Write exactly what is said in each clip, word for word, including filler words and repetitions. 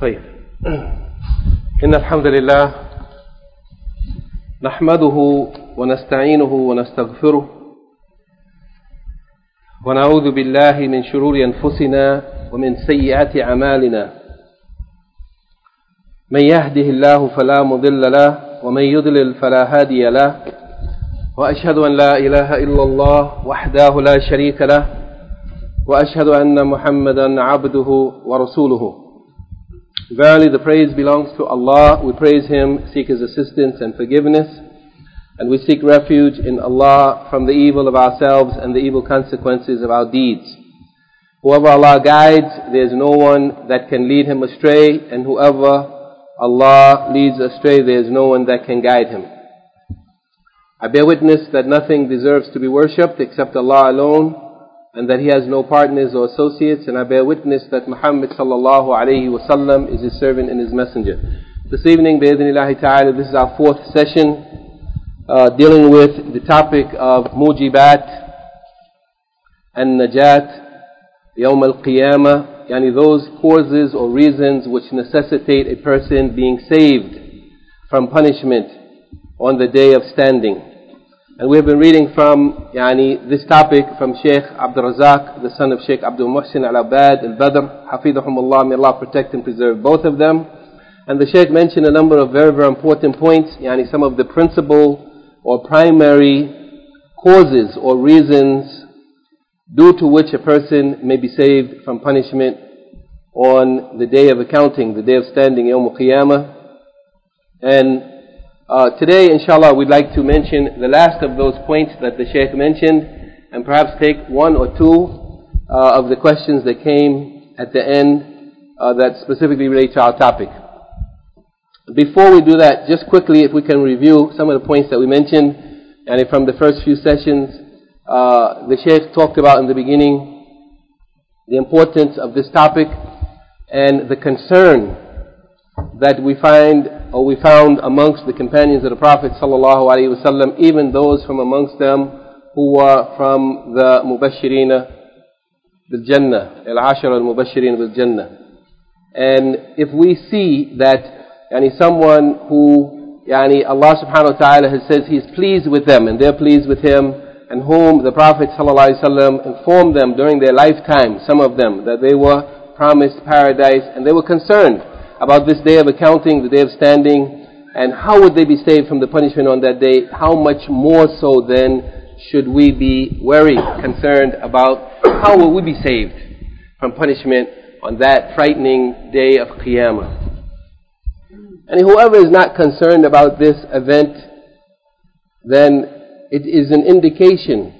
طيب إن الحمد لله نحمده ونستعينه ونستغفره ونعوذ بالله من شرور أنفسنا ومن سيئات أعمالنا من يهده الله فلا مضل له ومن يضلل فلا هادي له وأشهد أن لا إله إلا الله وحده لا شريك له وأشهد أن محمدا عبده ورسوله. Verily the praise belongs to Allah. We praise Him, seek His assistance and forgiveness, and we seek refuge in Allah from the evil of ourselves and the evil consequences of our deeds. Whoever Allah guides, there is no one that can lead him astray, and whoever Allah leads astray, there is no one that can guide him. I bear witness that nothing deserves to be worshipped except Allah alone, and that He has no partners or associates, and I bear witness that Muhammad sallallahu alayhi wa sallam is His servant and His messenger. This evening, bi-idhnillahi ta'ala, this is our fourth session, uh, dealing with the topic of mujibat and najat yawm al-qiyamah, yani those causes or reasons which necessitate a person being saved from punishment on the day of standing. And we have been reading from yani, this topic from Sheikh Abdul Razak, the son of Sheikh Abdul Muhsin Al-Abad Al-Badr, Hafidhahumullah, may Allah protect and preserve both of them. And the Sheikh mentioned a number of very, very important points, yani some of the principal or primary causes or reasons due to which a person may be saved from punishment on the day of accounting, the day of standing, Yawm al-Qiyamah. And Uh, today, inshallah, we'd like to mention the last of those points that the Shaykh mentioned, and perhaps take one or two uh, of the questions that came at the end uh, that specifically relate to our topic. Before we do that, just quickly, if we can review some of the points that we mentioned, and from the first few sessions, uh, the Shaykh talked about in the beginning the importance of this topic and the concern that we find or we found amongst the companions of the Prophet sallallahu alaihi wasallam, even those from amongst them who were from the Mubashirina bil Jannah, al-Ashara al-Mubashirina bil Jannah. And if we see that yani, someone who yani, Allah subhanahu wa ta'ala has said He is pleased with them and they're pleased with Him, and whom the Prophet sallallahu alaihi wasallam informed them during their lifetime, some of them, that they were promised paradise, and they were concerned about this day of accounting, the day of standing, and how would they be saved from the punishment on that day. How much more so then should we be very concerned about how will we be saved from punishment on that frightening day of Qiyamah. And whoever is not concerned about this event, then it is an indication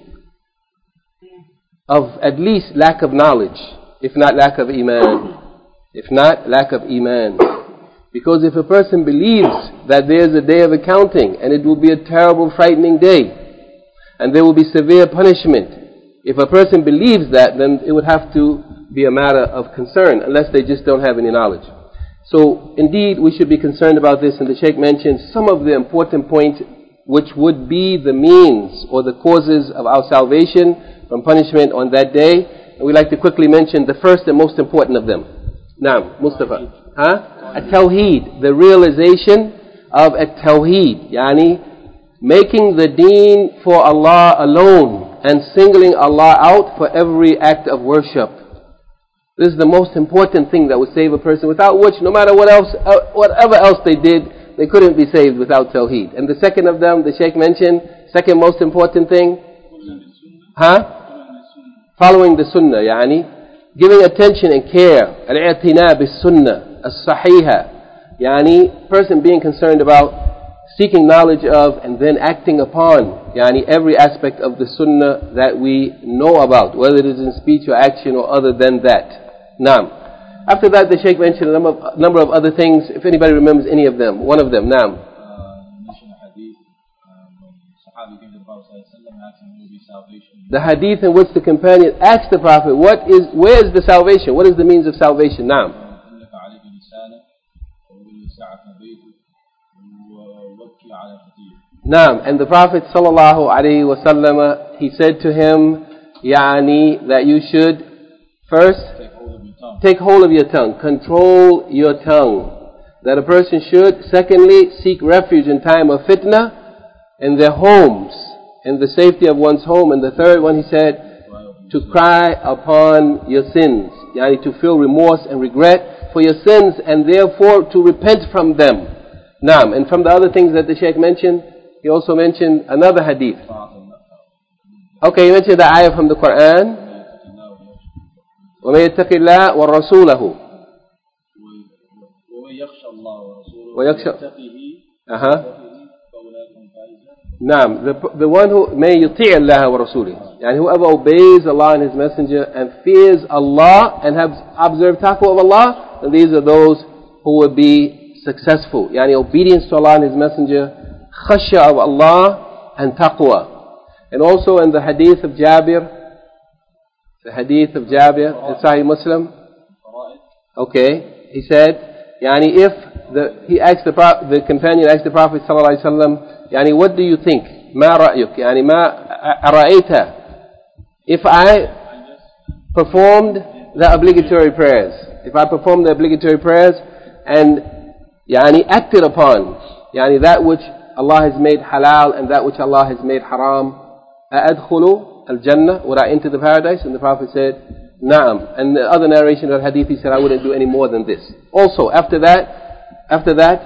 of at least lack of knowledge, if not lack of iman. If not, lack of iman. Because if a person believes that there is a day of accounting and it will be a terrible, frightening day and there will be severe punishment, if a person believes that, then it would have to be a matter of concern, unless they just don't have any knowledge. So, indeed, we should be concerned about this, and the Shaykh mentioned some of the important points which would be the means or the causes of our salvation from punishment on that day. And we'd like to quickly mention the first and most important of them. Naam, Mustafa. Huh? At-Tawheed, the realization of At-Tawheed, yani making the deen for Allah alone and singling Allah out for every act of worship. This is the most important thing that would save a person, without which, no matter what else, uh, whatever else they did, they couldn't be saved without Tawheed. And the second of them, the Shaykh mentioned, second most important thing, huh? Following the Sunnah, yani giving attention and care, al-i'tina bis-sunnah, as-sahiha, yani person being concerned about seeking knowledge of and then acting upon yani every aspect of the sunnah that we know about, whether it is in speech or action or other than that. Naam. After that, the Shaykh mentioned a number of, number of other things, if anybody remembers any of them. One of them, Naam. The hadith in which the companion asked the Prophet, "What is? Where is the salvation? What is the means of salvation?" Naam. Naam. And the Prophet sallallahu alaihi wasallam, he said to him, "Yani that you should first take hold of your tongue. Control your tongue. That a person should, secondly, seek refuge in time of fitna in their homes, in the safety of one's home. And the third one, he said, to cry upon your sins. Yani to feel remorse and regret for your sins and therefore to repent from them. Naam. And from the other things that the Shaykh mentioned, he also mentioned another hadith. Okay, he mentioned the ayah from the Quran. وَمَن يَتَّقِ اللَّهَ وَرَسُولَهُ وَيَخْشَى Uh-huh. Naam, the, the one who may yuti' Allah wa rasulihi, and whoever obeys Allah and His Messenger and fears Allah and has observed taqwa of Allah, and these are those who will be successful. Yani obedience to Allah and His Messenger, khashya of Allah and taqwa. And also in the hadith of Jabir, the hadith of Jabir in Sahih Muslim, okay, he said, yani if the, he asked the, the companion asked the Prophet sallallahu alaihi wasallam, يعني what do you think? ما رأيك? يعني ما أرأيت if I performed the obligatory prayers, if I performed the obligatory prayers and يعني acted upon يعني that which Allah has made halal and that which Allah has made haram, أأدخل الجنة, would I enter the paradise? And the Prophet said, نعم. And the other narration of the hadith, he said, I wouldn't do any more than this. Also, after that, after that,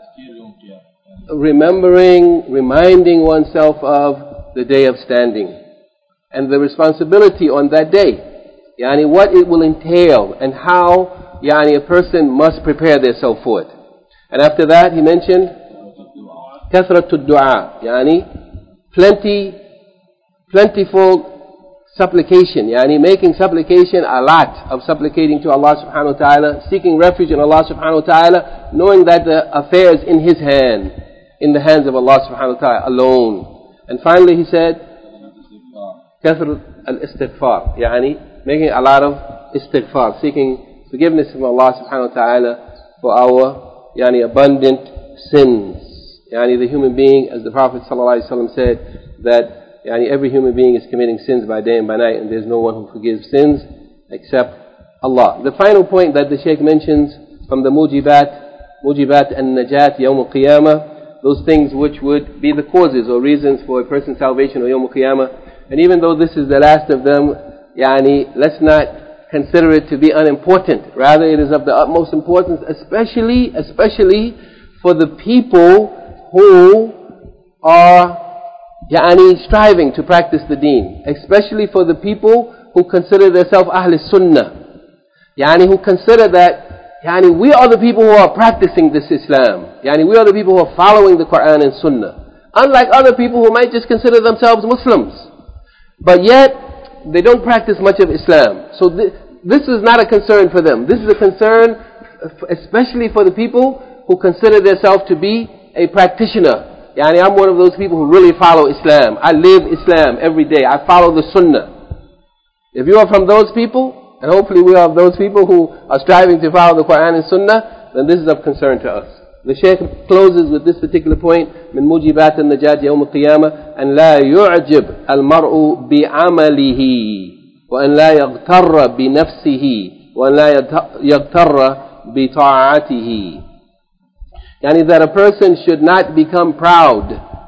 remembering, reminding oneself of the day of standing and the responsibility on that day, yani what it will entail and how yani a person must prepare themselves for it. And after that he mentioned kathratud du'a, yani plenty, plentiful supplication, yani making supplication a lot of supplicating to Allah subhanahu wa ta'ala, seeking refuge in Allah subhanahu wa ta'ala, knowing that the affairs in His hand, in the hands of Allah subhanahu wa ta'ala alone. And finally he said, kathrat al-istighfar, yani making a lot of istighfar, seeking forgiveness from Allah subhanahu wa ta'ala for our yani abundant sins. Yani the human being, as the Prophet sallallahu alaihi wasallam said, that yani every human being is committing sins by day and by night, and there's no one who forgives sins except Allah. The final point that the Shaykh mentions from the mujibat, mujibat an-najat yawm al-qiyamah, those things which would be the causes or reasons for a person's salvation or Yawm al-Qiyamah. And even though this is the last of them, yani, let's not consider it to be unimportant. Rather, it is of the utmost importance, especially, especially for the people who are yani, striving to practice the deen. Especially for the people who consider themselves Ahl Sunnah. Yani, who consider that Yani we are the people who are practicing this Islam. Yani we are the people who are following the Quran and Sunnah. Unlike other people who might just consider themselves Muslims. But yet, they don't practice much of Islam. So th- this is not a concern for them. This is a concern especially for the people who consider themselves to be a practitioner. Yani I'm one of those people who really follow Islam. I live Islam every day. I follow the Sunnah. If you are from those people, and hopefully we are those people who are striving to follow the Quran and Sunnah, then this is of concern to us. The Shaykh closes with this particular point, من موجبات النجاة يوم القيامة أن لا يعجب المرء بعمله وأن لا يغتر بنفسه وأن لا يغتر بطاعته. Yani that a person should not become proud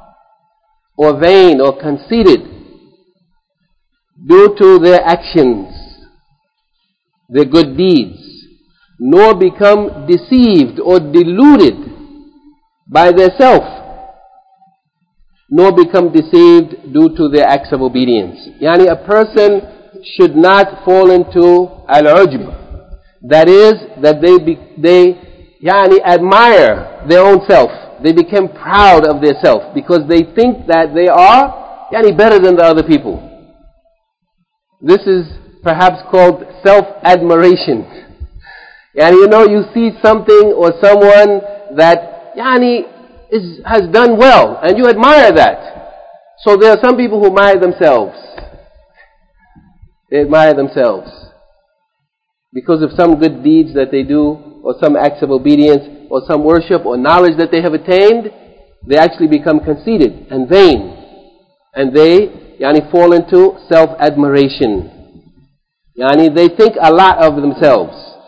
or vain or conceited due to their actions, their good deeds, nor become deceived or deluded by their self, nor become deceived due to their acts of obedience. Yani a person should not fall into al-ujb. That is, that they be, they yani admire their own self. They become proud of their self because they think that they are yani better than the other people. This is perhaps called self-admiration. Yani you know, you see something or someone that yani is, has done well, and you admire that. So there are some people who admire themselves. They admire themselves because of some good deeds that they do, or some acts of obedience, or some worship or knowledge that they have attained. They actually become conceited and vain, and they yani fall into self-admiration. Yani they think a lot of themselves.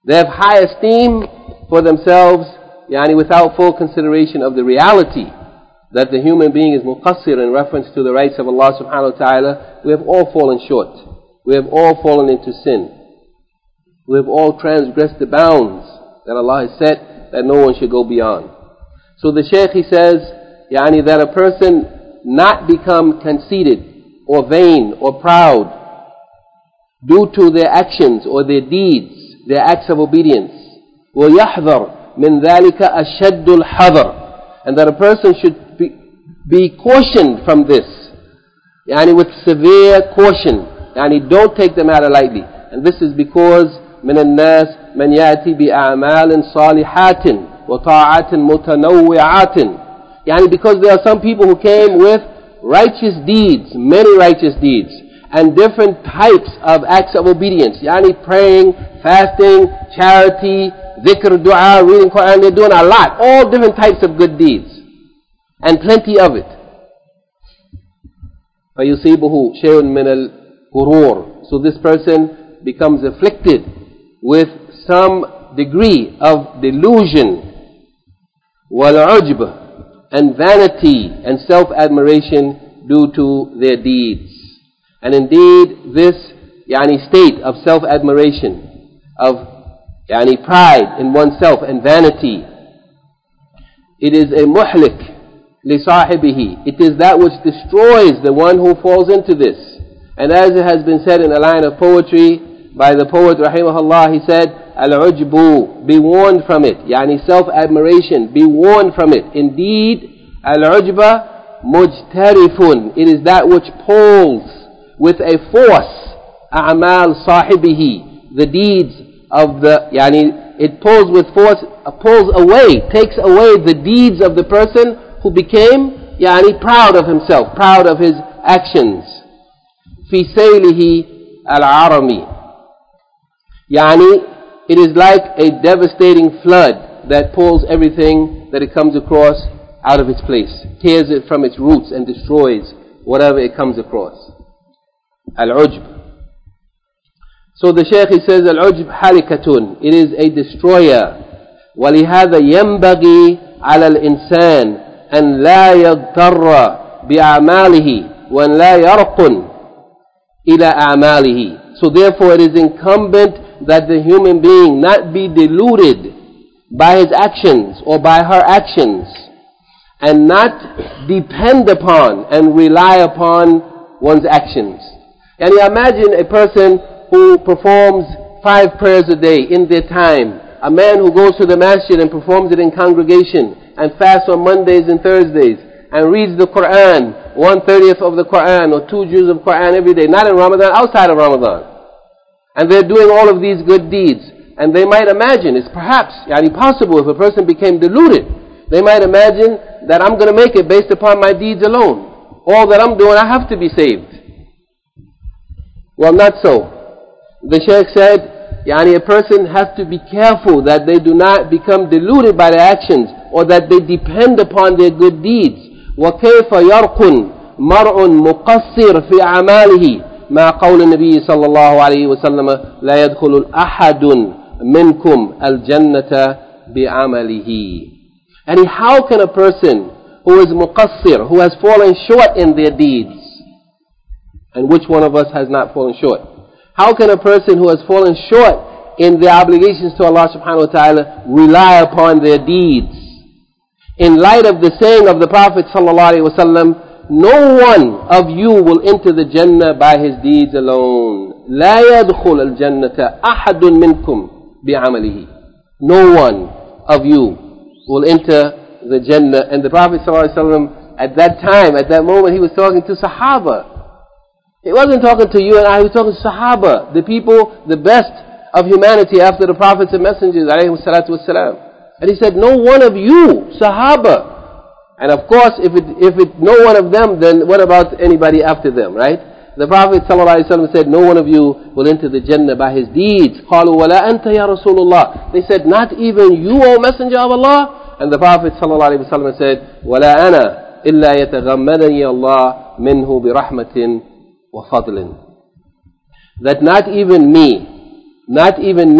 They have high esteem for themselves, yani without full consideration of the reality that the human being is muqassir in reference to the rights of Allah subhanahu wa ta'ala. We have all fallen short. We have all fallen into sin. We have all transgressed the bounds that Allah has set, that no one should go beyond. So the Shaykh, he says, yani that a person not become conceited or vain or proud due to their actions or their deeds, their acts of obedience. وَيَحْذَرْ مِنْ ذَلِكَ أَشَدُّ الْحَذَرِ, and that a person should be, be cautioned from this, yani with severe caution. Yani don't take the matter lightly. And this is because مِنَ النَّاسِ مَنْ يَأْتِي بِأَعْمَالٍ صَالِحَاتٍ وَطَاعَاتٍ مُتَنَوِّعَاتٍ, yani because there are some people who came with righteous deeds, many righteous deeds, and different types of acts of obedience, yani praying, fasting, charity, dhikr, dua, reading Quran. They're doing a lot, all different types of good deeds, and plenty of it. فَيُصِيبُهُ شَيْءٌ مِنَ الْغُرُورِ, so this person becomes afflicted with some degree of delusion, وَالْعُجْبِ, and vanity and self-admiration due to their deeds. And indeed, this yani state of self-admiration, of yani pride in oneself and vanity, it is a muhlik lisahibihi. It is that which destroys the one who falls into this. And as it has been said in a line of poetry by the poet rahimahullah, he said, Al-ujbu, be warned from it. Yani self-admiration, be warned from it. Indeed, al-ujba mujtarifun, it is that which pulls with a force, a'mal sahibihi, the deeds of the, yani it pulls with force, uh, pulls away, takes away the deeds of the person who became yani proud of himself, proud of his actions. Fi saylihi al-arami, yani it is like a devastating flood that pulls everything that it comes across out of its place, tears it from its roots and destroys whatever it comes across. Al-ujb. So the Shaykh, he says, Al-ujb halikatun, it is a destroyer. وَلِهَذَا يَنْبَغِي عَلَى الْإِنسَانِ أَنْ لَا يَغْتَرَّ بِأَعْمَالِهِ وَأَنْ لَا يَرْقُنْ إِلَى أَعْمَالِهِ. So therefore it is incumbent that the human being not be deluded by his actions or by her actions, and not depend upon and rely upon one's actions. And you imagine a person who performs five prayers a day in their time, a man who goes to the masjid and performs it in congregation, and fasts on Mondays and Thursdays, and reads the Quran, one thirtieth of the Quran or two juz of Quran every day, not in Ramadan, outside of Ramadan. And they're doing all of these good deeds. And they might imagine, it's perhaps yani possible if a person became deluded, they might imagine that I'm going to make it based upon my deeds alone. All that I'm doing, I have to be saved. Well, not so. The Shaykh said, yani a person has to be careful that they do not become deluded by their actions, or that they depend upon their good deeds. وَكَيْفَ يَرْقُنْ مَرْءٌ مُقَصِّرٌ فِي أَعْمَالِهِ مَا قَوْلِ النَّبِيِّ صلى الله عليه وسلم لا يدخل أحد منكم الجنة بعمله. And how can a person who is muqassir, who has fallen short in their deeds, and which one of us has not fallen short? How can a person who has fallen short in their obligations to Allah subhanahu wa ta'ala rely upon their deeds? In light of the saying of the Prophet sallallahu alaihi wasallam, no one of you will enter the Jannah by his deeds alone. لا يدخل الجنة أحد منكم بعمله. No one of you will enter the Jannah. And the Prophet ﷺ, at that time, at that moment, he was talking to Sahaba. He wasn't talking to you and I, he was talking to Sahaba, the people, the best of humanity after the prophets and messengers, alayhi salatu wassalam. And he said, no one of you, Sahaba. And of course, if it, if it, no one of them, then what about anybody after them, right? The Prophet ﷺ said, no one of you will enter the Jannah by his deeds. قالوا ولا أنت يا رسول الله. They said, not even you, O Messenger of Allah. And the Prophet ﷺ said, ولا أنا إلا يتغمدني الله منه برحمة وفضل. That not even me, not even me,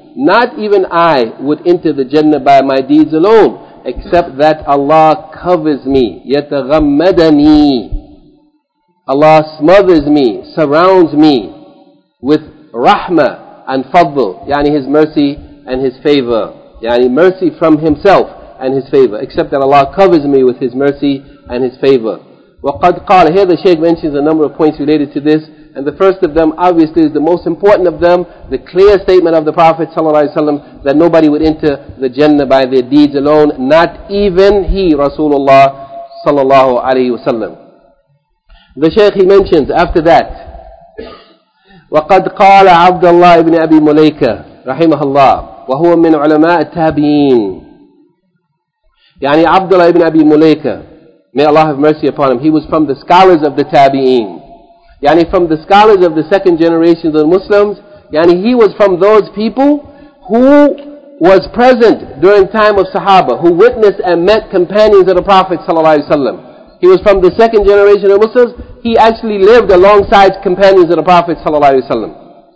not even I would enter the Jannah by my deeds alone, except that Allah covers me. يَتَغَمَّدَنِي. Allah smothers me, surrounds me with rahmah and fadl, yani His mercy and His favor. Yani mercy from Himself and His favor, except that Allah covers me with His mercy and His favor. وَقَدْ قَالَ. Here the Shaykh mentions a number of points related to this, and the first of them obviously is the most important of them, the clear statement of the Prophet ﷺ that nobody would enter the Jannah by their deeds alone, not even he, Rasulullah sallallahu alayhi wa sallam. The Shaykh, he mentions after that, وَقَدْ قَالَ عَبْدَ اللَّهِ ibn Abi Mulaykah رحمه الله وهو من علماء التابعين. يعني Abdullah ibn Abi Mulaykah, may Allah have mercy upon him, he was from the scholars of the Tabi'een. Yani from the scholars of the second generation of the Muslims. Yani he was from those people who was present during time of Sahaba, who witnessed and met companions of the Prophet ﷺ. He was from the second generation of Muslims. He actually lived alongside companions of the Prophet ﷺ.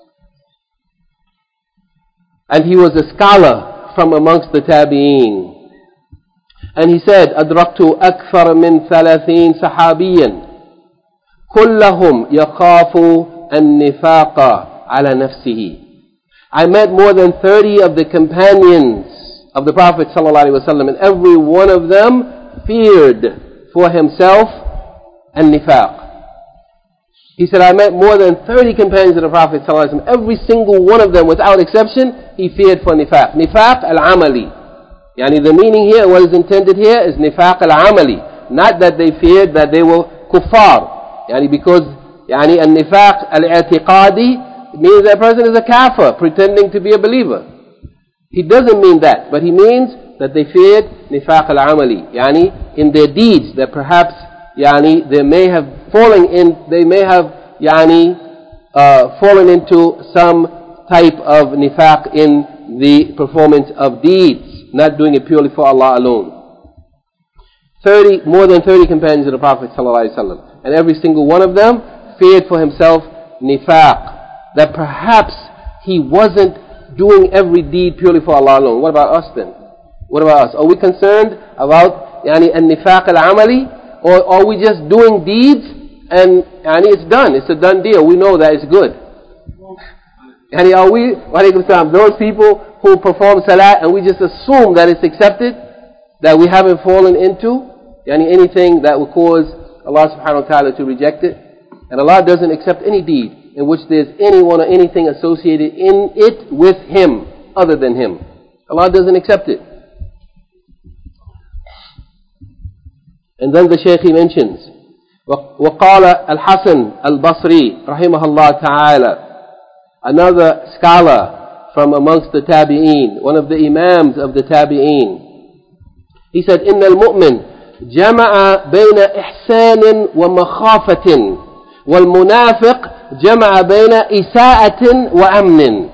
And he was a scholar from amongst the Tabi'een. And he said, أدركت أكثر من ثلاثين صحابيا كلهم يخاف النفاق على نفسه. I met more than thirty of the companions of the Prophet ﷺ, and every one of them feared for himself an-nifaq. He said, I met more than thirty companions of the Prophet ﷺ. Every single one of them, without exception, he feared for nifaq. Nifaq al-amali. Yani the meaning here, what is intended here is nifaq al-amali. Not that they feared that they were kuffar. Yani because yani al-nifaq al-i'tiqadi means that person is a kafir, pretending to be a believer. He doesn't mean that, but he means that they feared nifaq al-amali. Yani in their deeds, that perhaps yani they may have fallen in, they may have yani uh, fallen into some type of nifaq in the performance of deeds, not doing it purely for Allah alone. Thirty, more than thirty companions of the Prophet ﷺ. And every single one of them feared for himself nifaq, that perhaps he wasn't doing every deed purely for Allah alone. What about us then? What about us? Are we concerned about yani an-nifaq al-amali, or are we just doing deeds and yani it's done, it's a done deal, we know that it's good? Yani are we, walaikum salam, those people who perform salat and we just assume that it's accepted, that we haven't fallen into yani anything that will cause Allah subhanahu wa ta'ala to reject it? And Allah doesn't accept any deed in which there's anyone or anything associated in it with Him other than Him. Allah doesn't accept it. And then the Shaykh he mentions, وَقَالَ الْحَسَنُ الْبَصْرِي رحمه الله تعالى, another scholar from amongst the Tabi'een, one of the Imams of the Tabi'een. He said, إِنَّ الْمُؤْمِنِ جمع بين إحسان ومخافة والمنافق جمع بين إساءة وأمن.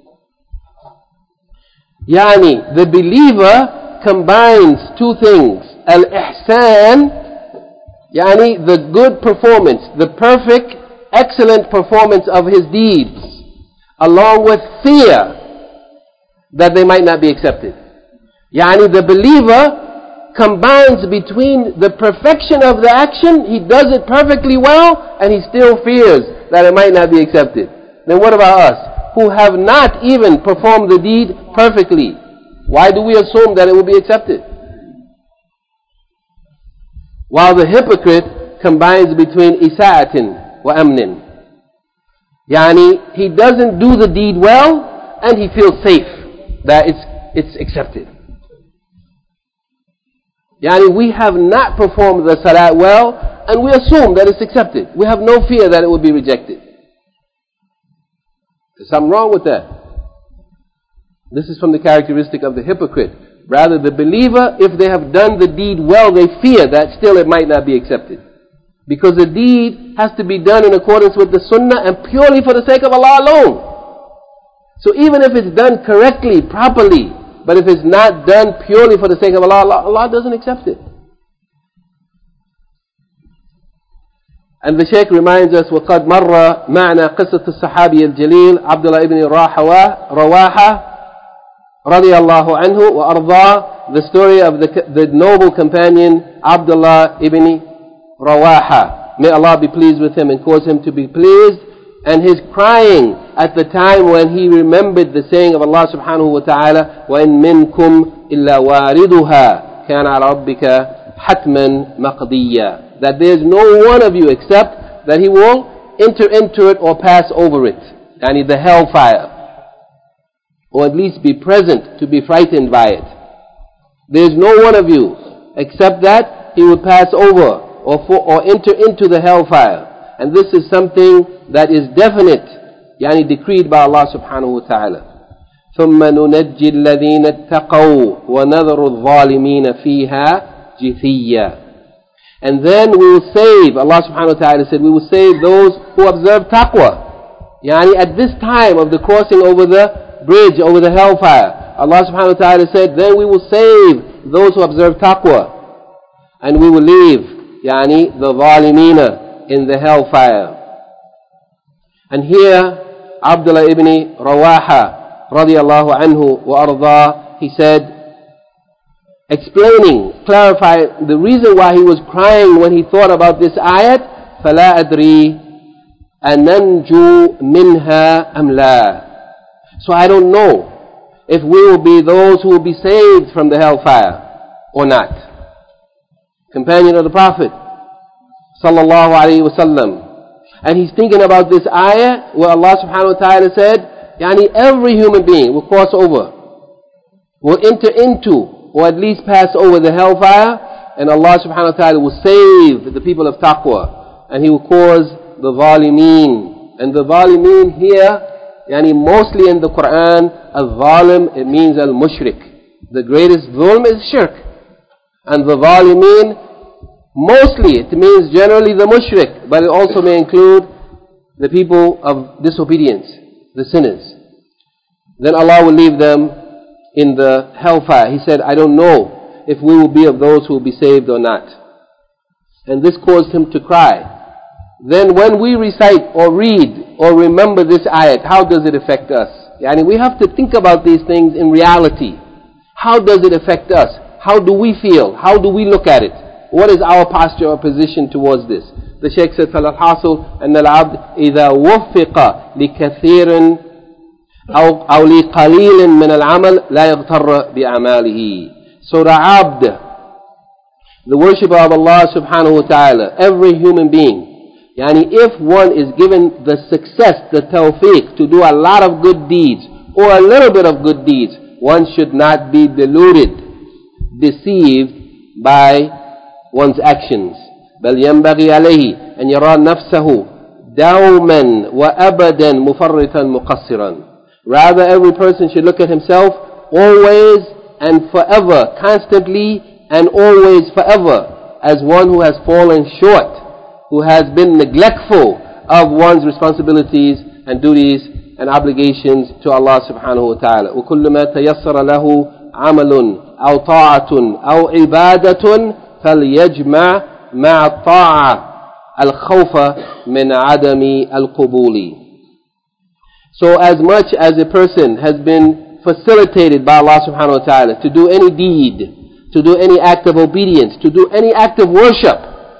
Yani the believer combines two things, al-ihsan, yani the good performance, the perfect, excellent performance of his deeds, along with fear that they might not be accepted. Yani the believer combines between the perfection of the action, he does it perfectly well, and he still fears that it might not be accepted. Then what about us, who have not even performed the deed perfectly? Why do we assume that it will be accepted? While the hypocrite combines between isa'atin wa amnin. Yani, he doesn't do the deed well, and he feels safe that it's, it's accepted. Yani we have not performed the salat well, and we assume that it's accepted. We have no fear that it will be rejected. There's something wrong with that. This is from the characteristic of the hypocrite. Rather, the believer, if they have done the deed well, they fear that still it might not be accepted. Because the deed has to be done in accordance with the sunnah and purely for the sake of Allah alone. So even if it's done correctly, properly, but if it's not done purely for the sake of Allah, Allah, Allah doesn't accept it. And the Shaykh reminds us, وَقَدْ مَرَّ مَعْنَا قِصَّةُ الصَّحَابِيِ الْجَلِيلِ عَبْدُ اللَّهِ ibn Rawaha radiallahu anhu wa arda, the story of the, the noble companion Abdullah ibn Rawaha. May Allah be pleased with him and cause him to be pleased. And his crying at the time when he remembered the saying of Allah subhanahu wa ta'ala, وَإِن مِّنكُمْ إِلَّا وَارِدُهَا كَانَ عَلَى رَبِّكَ حَتْمًا مَقْضِيًّا. That there is no one of you except that he will enter into it or pass over it. Yani the hellfire. Or at least be present to be frightened by it. There is no one of you except that he will pass over or, for, or enter into the hellfire. And this is something that is definite, yani decreed by Allah subhanahu wa ta'ala. ثُمَّ نُنَجِّي الَّذِينَ اتَّقَوْا وَنَذَرُ الظَّالِمِينَ فِيهَا جِثِيًّا. And then we will save, Allah subhanahu wa ta'ala said, we will save those who observe taqwa. Yani at this time of the crossing over the bridge, over the hellfire, Allah subhanahu wa ta'ala said, then we will save those who observe taqwa. And we will leave, yani the zalimina in the hellfire. And here, Abdullah ibn Rawaha, radiallahu anhu wa arda, he said, explaining, clarifying the reason why he was crying when he thought about this ayat, فَلَا أَدْرِي أَنَنْجُو مِنْهَا أَمْ لَا. So I don't know if we will be those who will be saved from the hellfire or not. Companion of the Prophet, sallallahu alayhi wa sallam. And he's thinking about this ayah where Allah subhanahu wa ta'ala said, yani every human being will cross over, will enter into, or at least pass over the hellfire, and Allah subhanahu wa ta'ala will save the people of taqwa, and He will cause the zalimeen. And the zalimeen here, yani mostly in the Quran, al-zalim, it means al-mushrik. The greatest zulm is shirk. And the zalimeen, mostly, it means generally the mushrik, but it also may include the people of disobedience, the sinners. Then Allah will leave them in the hellfire. He said, I don't know if we will be of those who will be saved or not. And this caused him to cry. Then when we recite or read or remember this ayat, how does it affect us? Yani we have to think about these things in reality. How does it affect us? How do we feel? How do we look at it? What is our posture or position towards this? The Shaykh said, فَالْحَاصُلْ أَنَّ الْعَبْدِ إِذَا وُفِّقَ لِكَثِيرٍ أو أو لقليل من العمل لا يغتر بأعماله. So the abd, the worshipper of Allah subhanahu wa ta'ala, every human being, yani if one is given the success, the tawfiq to do a lot of good deeds or a little bit of good deeds, one should not be deluded, deceived by one's actions. بل ينبغي عليه أن يرى نفسه دوما وأبدا مفرطا مقصرا. Rather, every person should look at himself always and forever, constantly and always forever, as one who has fallen short, who has been neglectful of one's responsibilities and duties and obligations to Allah subhanahu wa ta'ala. وكل ما تيسر له عمل أو طاعة أو عبادة فليجمع مع الطاعة الخوف من عدم القبول. So as much as a person has been facilitated by Allah subhanahu wa ta'ala to do any deed, to do any act of obedience, to do any act of worship,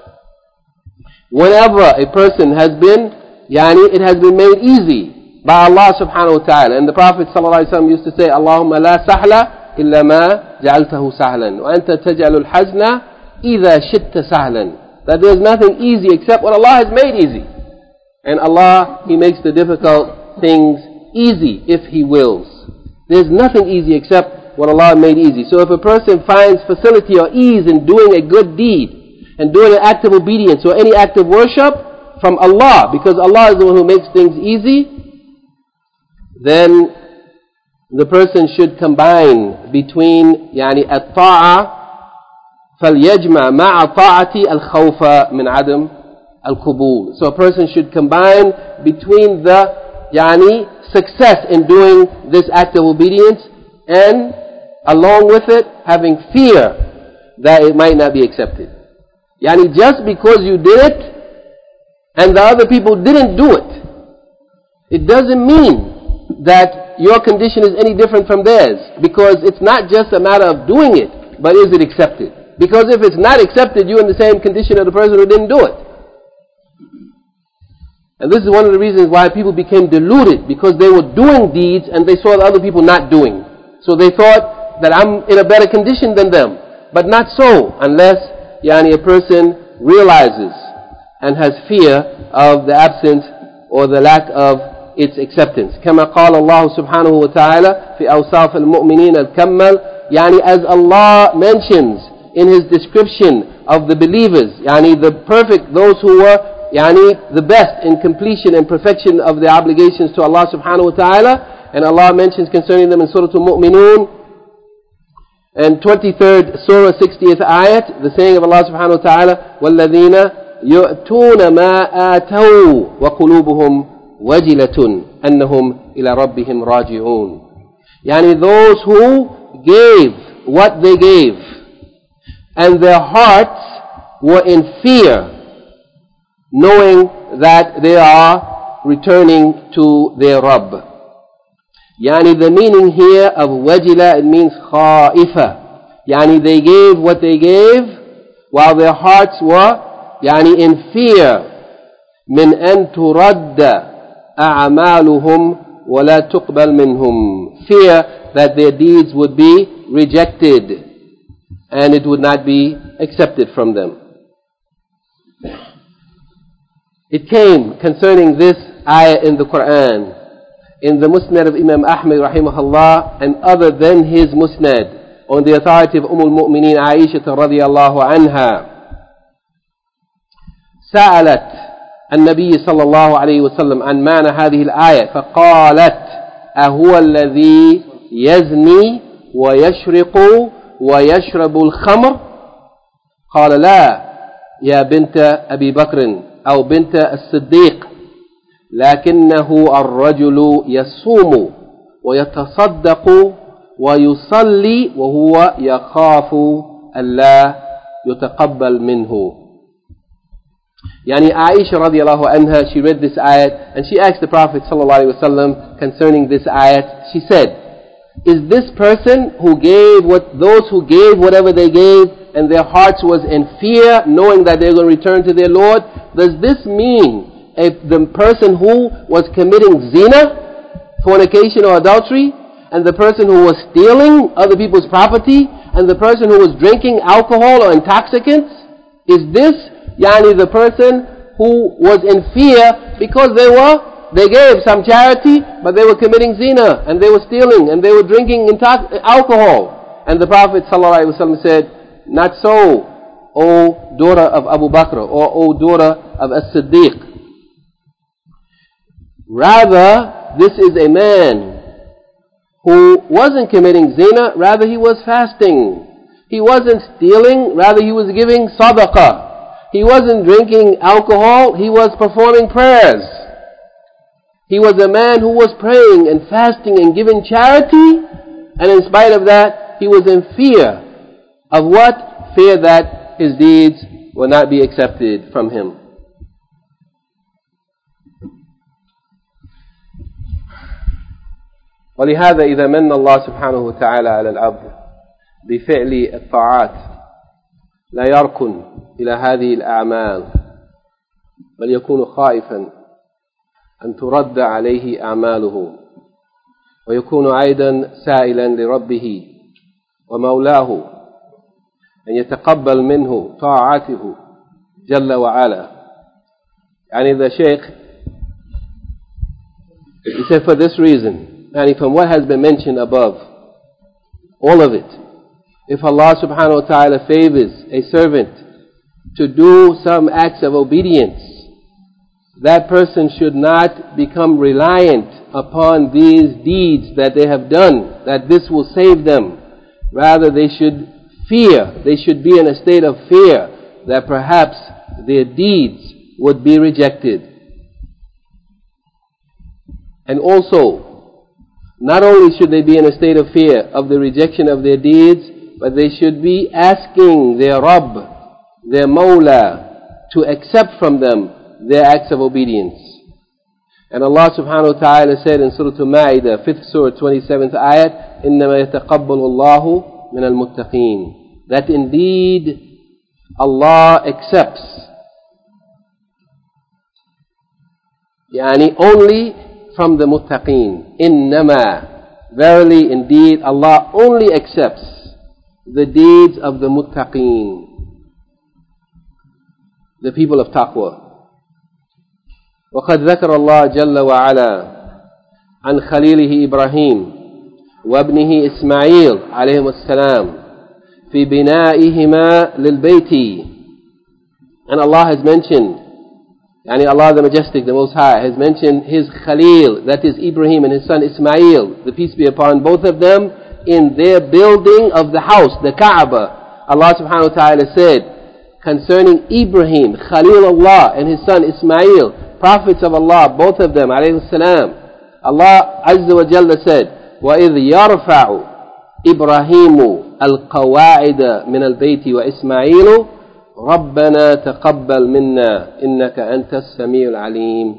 whenever a person has been, yani it has been made easy by Allah subhanahu wa ta'ala. And the Prophet sallallahu alaihi wasallam used to say, Allahumma la sahla illa ma ja'altahu sahlan wa anta taj'alul hazna idha shitta sahlan. That there is nothing easy except what Allah has made easy. And Allah, He makes the difficult things easy if He wills. There's nothing easy except what Allah made easy. So if a person finds facility or ease in doing a good deed and doing an act of obedience or any act of worship from Allah, because Allah is the one who makes things easy, then the person should combine between yani at-ta'a فَلْيَجْمَعْ مَعَ طَاعَةِ الْخَوْفَ مِنْ عَدَمِ الْقُبُولِ. So a person should combine between the yani success in doing this act of obedience and along with it having fear that it might not be accepted. Yani just because you did it and the other people didn't do it, it doesn't mean that your condition is any different from theirs, because it's not just a matter of doing it, but is it accepted? Because if it's not accepted, you're in the same condition of the person who didn't do it. And this is one of the reasons why people became deluded, because they were doing deeds and they saw the other people not doing. So they thought that I'm in a better condition than them. But not so, unless yani, a person realizes and has fear of the absence or the lack of its acceptance. كما قال الله سبحانه وتعالى في أوصاف المؤمنين الكمل, يعني as Allah mentions in His description of the believers, yani the perfect, those who were yani the best in completion and perfection of their obligations to Allah subhanahu wa ta'ala. And Allah mentions concerning them in Surah Al-Mu'minun, and twenty-third Surah, sixtieth ayat, the saying of Allah subhanahu wa ta'ala, وَالَّذِينَ يُؤْتُونَ مَا آتَوْا وَقُلُوبُهُمْ وَجِلَةٌ أَنَّهُمْ إِلَى رَبِّهِمْ رَاجِعُونَ. Yani those who gave what they gave, and their hearts were in fear, knowing that they are returning to their Rabb. Yani the meaning here of wajila, it means khaifa. Yani they gave what they gave while their hearts were yani in fear. من أن ترد أعمالهم ولا تقبل منهم. Fear that their deeds would be rejected and it would not be accepted from them. It came concerning this ayah in the Quran, in the Musnad of Imam Ahmad rahimahullah, and other than his Musnad, on the authority of Umm al-Mu'mineen Aisha radiyallahu anha. سألت النبي صلى الله عليه وسلم عن معنى هذه الآية فقالت أهو الذي يزني ويشرق ويشرب الخمر؟ قال لا يا بنت أبي بكر أو بنت الصديق، لكنه الرجل يصوم ويتصدق ويصلي وهو يخاف ألا يتقبل منه. Yani Aisha radiallahu anha, she read this ayat and she asked the Prophet sallallahu alaihi wasallam concerning this ayat. She said, is this person who gave what, those who gave whatever they gave and their hearts was in fear, knowing that they're going to return to their Lord, does this mean a, the person who was committing zina, fornication or adultery, and the person who was stealing other people's property, and the person who was drinking alcohol or intoxicants? Is this yani the person who was in fear because they were, they gave some charity, but they were committing zina, and they were stealing, and they were drinking intox- alcohol? And the Prophet ﷺ said, not so, O daughter of Abu Bakr, or O daughter of As-Siddiq. Rather, this is a man who wasn't committing zina, rather he was fasting. He wasn't stealing, rather he was giving sadaqah. He wasn't drinking alcohol, he was performing prayers. He was a man who was praying and fasting and giving charity, and in spite of that, he was in fear. Of what? Fear that his deeds will not be accepted from him. ولهذا إذا من الله سبحانه وتعالى على العبد بفعل الطاعات لا يركن إلى هذه الأعمال، بل يكون خائفا أن ترد عليه أعماله، ويكون أيضا سائلا لربه ومولاه أن يتقبل منه طاعته جل وعلا. يعني the Shaykh, he said, for this reason, and from what has been mentioned above, all of it, if Allah subhanahu wa ta'ala favors a servant to do some acts of obedience, that person should not become reliant upon these deeds that they have done, that this will save them. Rather, they should fear, they should be in a state of fear that perhaps their deeds would be rejected. And also, not only should they be in a state of fear of the rejection of their deeds, but they should be asking their Rabb, their Mawla, to accept from them their acts of obedience. And Allah subhanahu wa ta'ala said in Surah Al-Ma'idah, fifth Surah, twenty-seventh ayat, إِنَّمَا يَتَقَبَّلُ اللَّهُ مِنَ الْمُتَّقِينَ. That indeed Allah accepts, yani only from the muttaqeen. إِنَّمَا, verily indeed Allah only accepts the deeds of the muttaqeen, the people of taqwa. وقد ذكر الله جل وعلا عن خليله إبراهيم وابنه إسماعيل عليهم السلام في بنائهما للبيت. And Allah has mentioned, yani Allah the Majestic, the Most High, has mentioned His Khalil, that is Ibrahim, and His son Ismail, the peace be upon both of them, in their building of the house, the Kaaba. Allah subhanahu wa ta'ala said concerning Ibrahim, Khalilullah, and his son Ismail, prophets of Allah, both of them, alayhi salam, Allah Azza wa Jalla said, وَإِذْ يَرْفَعُ إِبْرَاهِيمُ الْقَوَاعِدَ مِنَ الْبَيْتِ وَإِسْمَاعِيلُ رَبَّنَا تَقَبَّلْ مِنَّا إِنَّكَ أَنْتَ السَّمِيعُ الْعَلِيمُ.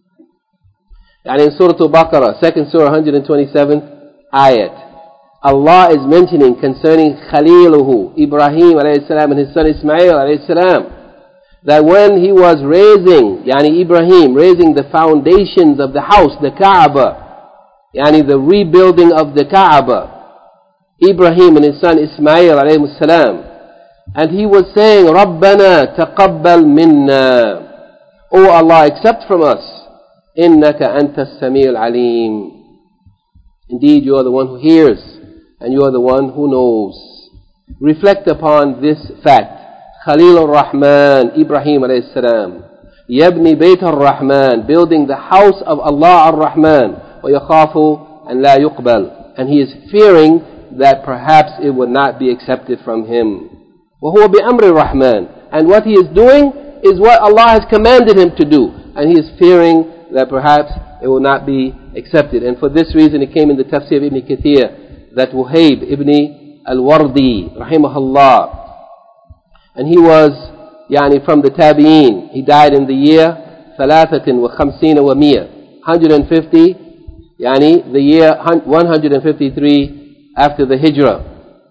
And in Surah Al-Baqarah, second Surah, one hundred twenty-seventh ayat, Allah is mentioning concerning Khaliluhu, Ibrahim alayhi salam, and his son Ismail alayhi salam, that when he was raising, yani Ibrahim, raising the foundations of the house, the Kaaba, yani the rebuilding of the Kaaba, Ibrahim and his son Ismail alayhi salam, and he was saying, Rabbana taqabbal minna, O Allah, accept from us, innaka anta as-sami'ul alim. Indeed, you are the one who hears, and you are the one who knows. Reflect upon this fact. Khalil al-Rahman, Ibrahim alayhi salam, Yabni Bayt al-Rahman, building the house of Allah al-Rahman, وَيَخَافُ أَنْ لَا يُقْبَلْ, and he is fearing that perhaps it would not be accepted from him. وَهُوَ بِأَمْرِ الرَّحْمَنِ, and what he is doing is what Allah has commanded him to do, and he is fearing that perhaps it will not be accepted. And for this reason it came in the tafsir of Ibn Kathir that Wuhayb ibn al-Wardi, rahimahullah, and he was yani from the Tabi'een, he died in the year ثلاثة وخمسين ومئة, one hundred fifty, yani the year one hundred fifty-three after the Hijrah.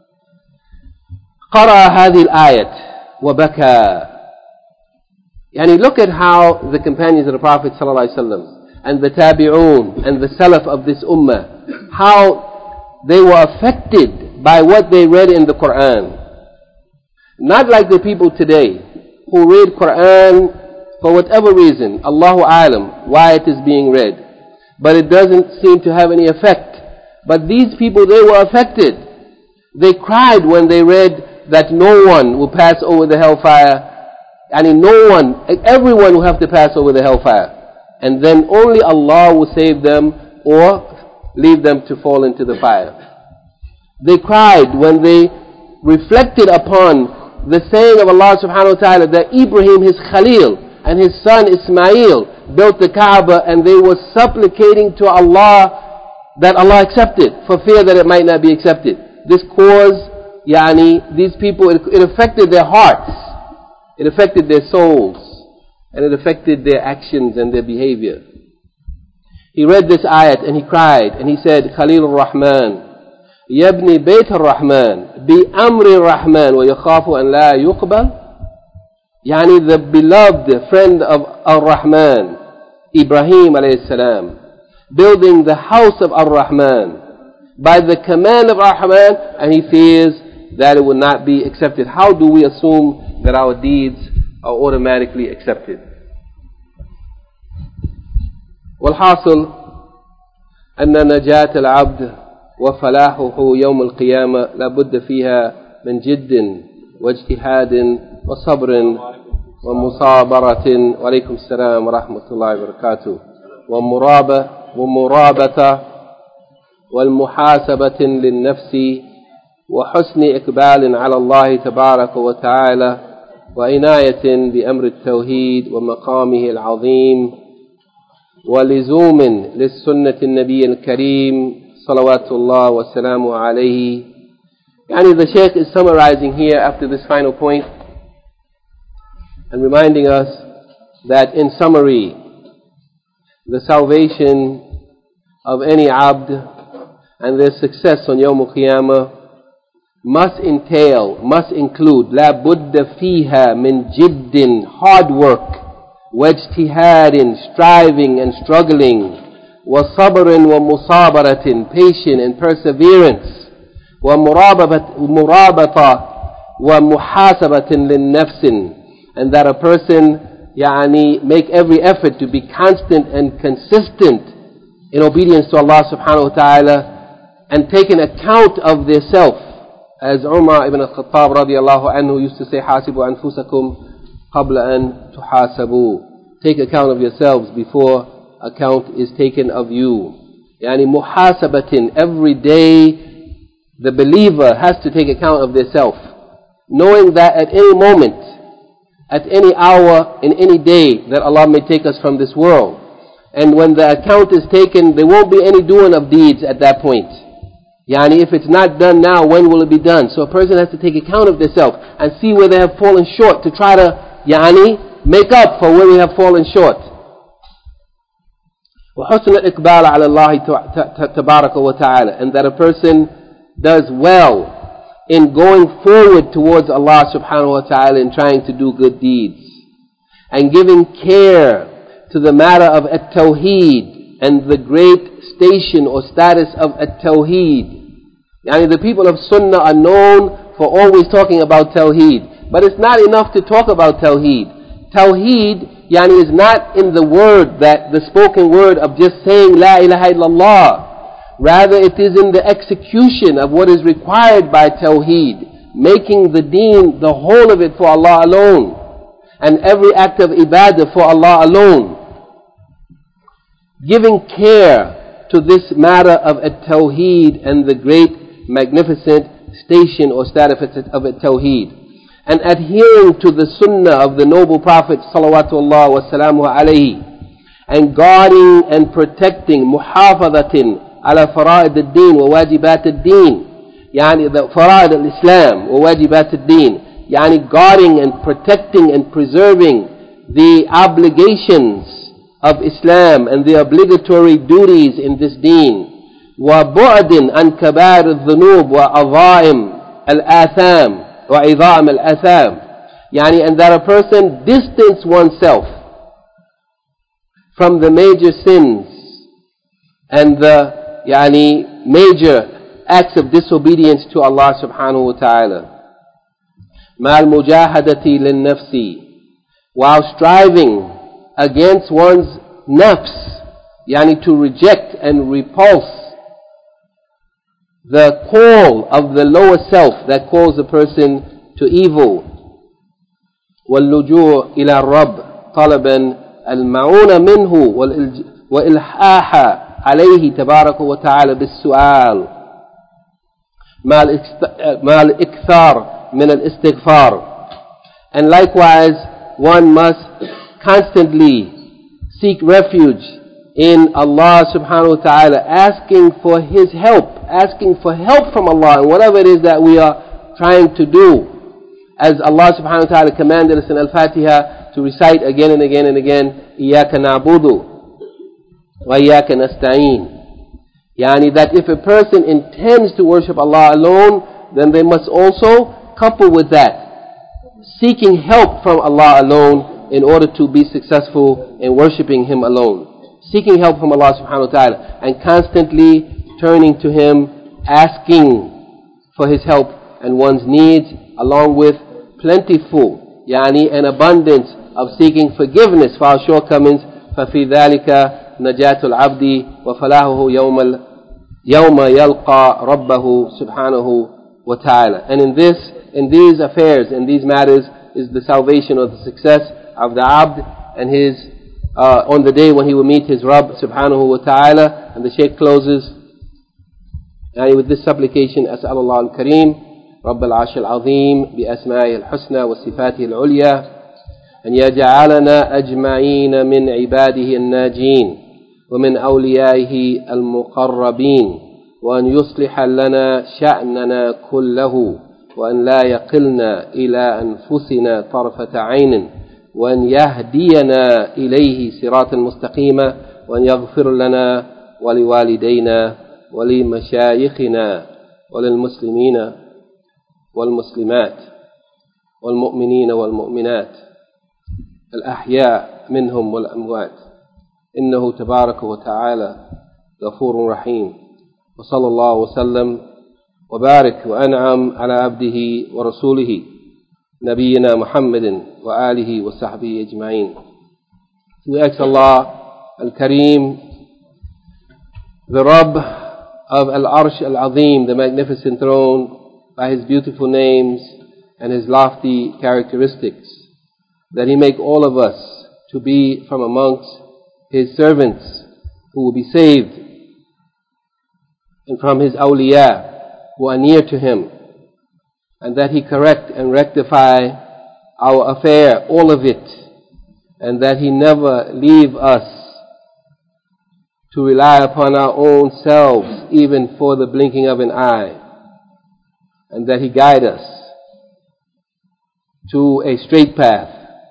قرأ هذه الآية وبكى. Yani look at how the companions of the Prophet ﷺ and the Tabi'un and the Salaf of this Ummah, how they were affected by what they read in the Quran. Not like the people today who read Quran for whatever reason, Allahu Alam, why it is being read, but it doesn't seem to have any effect. But these people, they were affected. They cried when they read that no one will pass over the hellfire. I mean, no one, everyone will have to pass over the hellfire. And then only Allah will save them or leave them to fall into the fire. They cried when they reflected upon the saying of Allah subhanahu wa ta'ala that Ibrahim, his Khalil, and his son Ismail built the Kaaba, and they were supplicating to Allah that Allah accept it, for fear that it might not be accepted. This caused, yani, these people, it, it affected their hearts, it affected their souls, and it affected their actions and their behavior. He read this ayat and he cried, and he said, Khalil al-Rahman, Yabni Bayt al-Rahman, bi amri al-Rahman, wa yakhafu an la yuqbal. Yani the beloved friend of al-Rahman, Ibrahim alayhi salam, building the house of al-Rahman by the command of al-Rahman, and he fears that it will not be accepted. How do we assume that our deeds are automatically accepted? والحاصل أن نجاة العبد وفلاحه يوم القيامة لابد فيها من جد واجتهاد وصبر ومصابرة وعليكم السلام ورحمة الله وبركاته ومرابة ومرابطة والمحاسبة للنفس وحسن إقبال على الله تبارك وتعالى وعناية بأمر التوحيد ومقامه العظيم ولزوم للسنة النبي الكريم صلوات الله وسلامه عليه. Yani the Shaykh is summarizing here after this final point and reminding us that in summary, the salvation of any abd and their success on Yawm al-Qiyamah must entail, must include لا بد فيها من جد, hard work, واجتهاد, striving and struggling, وصبر ومصابرة, patient and perseverance, ومرابطة ومحاسبة للنفس, and that a person يعني make every effort to be constant and consistent in obedience to Allah subhanahu wa ta'ala and take an account of their self. As Umar ibn al-Khattab radiallahu anhu used to say, حاسبوا أنفسكم قبل أن تحاسبوا. Take account of yourselves before account is taken of you. يعني محاسبة, every day the believer has to take account of their self, knowing that at any moment, at any hour, in any day, that Allah may take us from this world. And when the account is taken, there won't be any doing of deeds at that point. Yani if it's not done now, when will it be done? So a person has to take account of themselves and see where they have fallen short to try to yani make up for where we have fallen short. وحسن الإقبال على الله تبارك وتعالى, and that a person does well in going forward towards Allah subhanahu wa ta'ala in trying to do good deeds, and giving care to the matter of at-tawheed and the great station or status of at-tawheed. Yani the people of Sunnah are known for always talking about tawheed, but it's not enough to talk about tawheed. Tawheed yani is not in the word, that the spoken word of just saying La ilaha illallah. Rather, it is in the execution of what is required by Tawheed, making the deen, the whole of it, for Allah alone, and every act of ibadah for Allah alone. Giving care to this matter of at-Tawheed and the great, magnificent station or status of at-Tawheed, and adhering to the Sunnah of the noble Prophet salawatullah wa salamu alayhi, and guarding and protecting muhafadatin على فرائض الدين وواجبات الدين, يعني the فرائض الإسلام وواجبات الدين, يعني guarding and protecting and preserving the obligations of Islam and the obligatory duties in this deen. وبعد عن كبائر الذنوب وعظائم الآثام وعظام الآثام, يعني and that a person distance oneself from the major sins and the yani major acts of disobedience to Allah subhanahu wa ta'ala. مع المجاهدة للنفس, while striving against one's nafs, yani to reject and repulse the call of the lower self that calls a person to evil. واللجوء إلى الرب طلبا المعونة منه والإلحاح عليه تبارك وتعالى بالسؤال مع الإكثار من الاستغفار. And likewise, one must constantly seek refuge in Allah subhanahu wa ta'ala, asking for His help, asking for help from Allah in whatever it is that we are trying to do. As Allah subhanahu wa ta'ala commanded us in Al-Fatiha to recite again and again and again, إِيَّاكَ نَعْبُدُ وَإِيَّاكَ نَسْتَعِينُ. Yani that if a person intends to worship Allah alone, then they must also couple with that seeking help from Allah alone in order to be successful in worshiping Him alone. Seeking help from Allah subhanahu wa ta'ala and constantly turning to Him, asking for His help and one's needs, along with plentiful yani an abundance of seeking forgiveness for our shortcomings. فَفِي ذَلِكَ نجاة العبد وفلاحه يوم يوم يلقى ربه سبحانه وتعالى. And in this, in these affairs, in these matters, is the salvation or the success of the abd and his uh, on the day when he will meet his Rabb subhanahu wa ta'ala. And the Shaykh closes and with this supplication: أسأل الله الكريم رب العرش العظيم بأسمائه الحسنى وصفاته العليا أن يجعلنا أجمعين من عباده الناجين ومن أوليائه المقربين، وأن يصلح لنا شأننا كله، وأن لا يقلنا إلى أنفسنا طرفة عين، وأن يهدينا إليه صراطا مستقيما، وأن يغفر لنا ولوالدينا ولمشايخنا وللمسلمين والمسلمات والمؤمنين والمؤمنات الأحياء منهم والأموات إنه تبارك وتعالى غفور رحيم. وصلى الله وسلم وبارك وأنعم على عبده ورسوله نبينا محمد وآله وصحبه أجمعين. We ask Allah Al-Kareem, the Rabb of Al-Arsh Al-Azim, the magnificent throne, by His beautiful names and His lofty characteristics, that He make all of us to be from amongst His servants who will be saved, and from His awliya who are near to Him, and that He correct and rectify our affair, all of it, and that He never leave us to rely upon our own selves even for the blinking of an eye, and that He guide us to a straight path,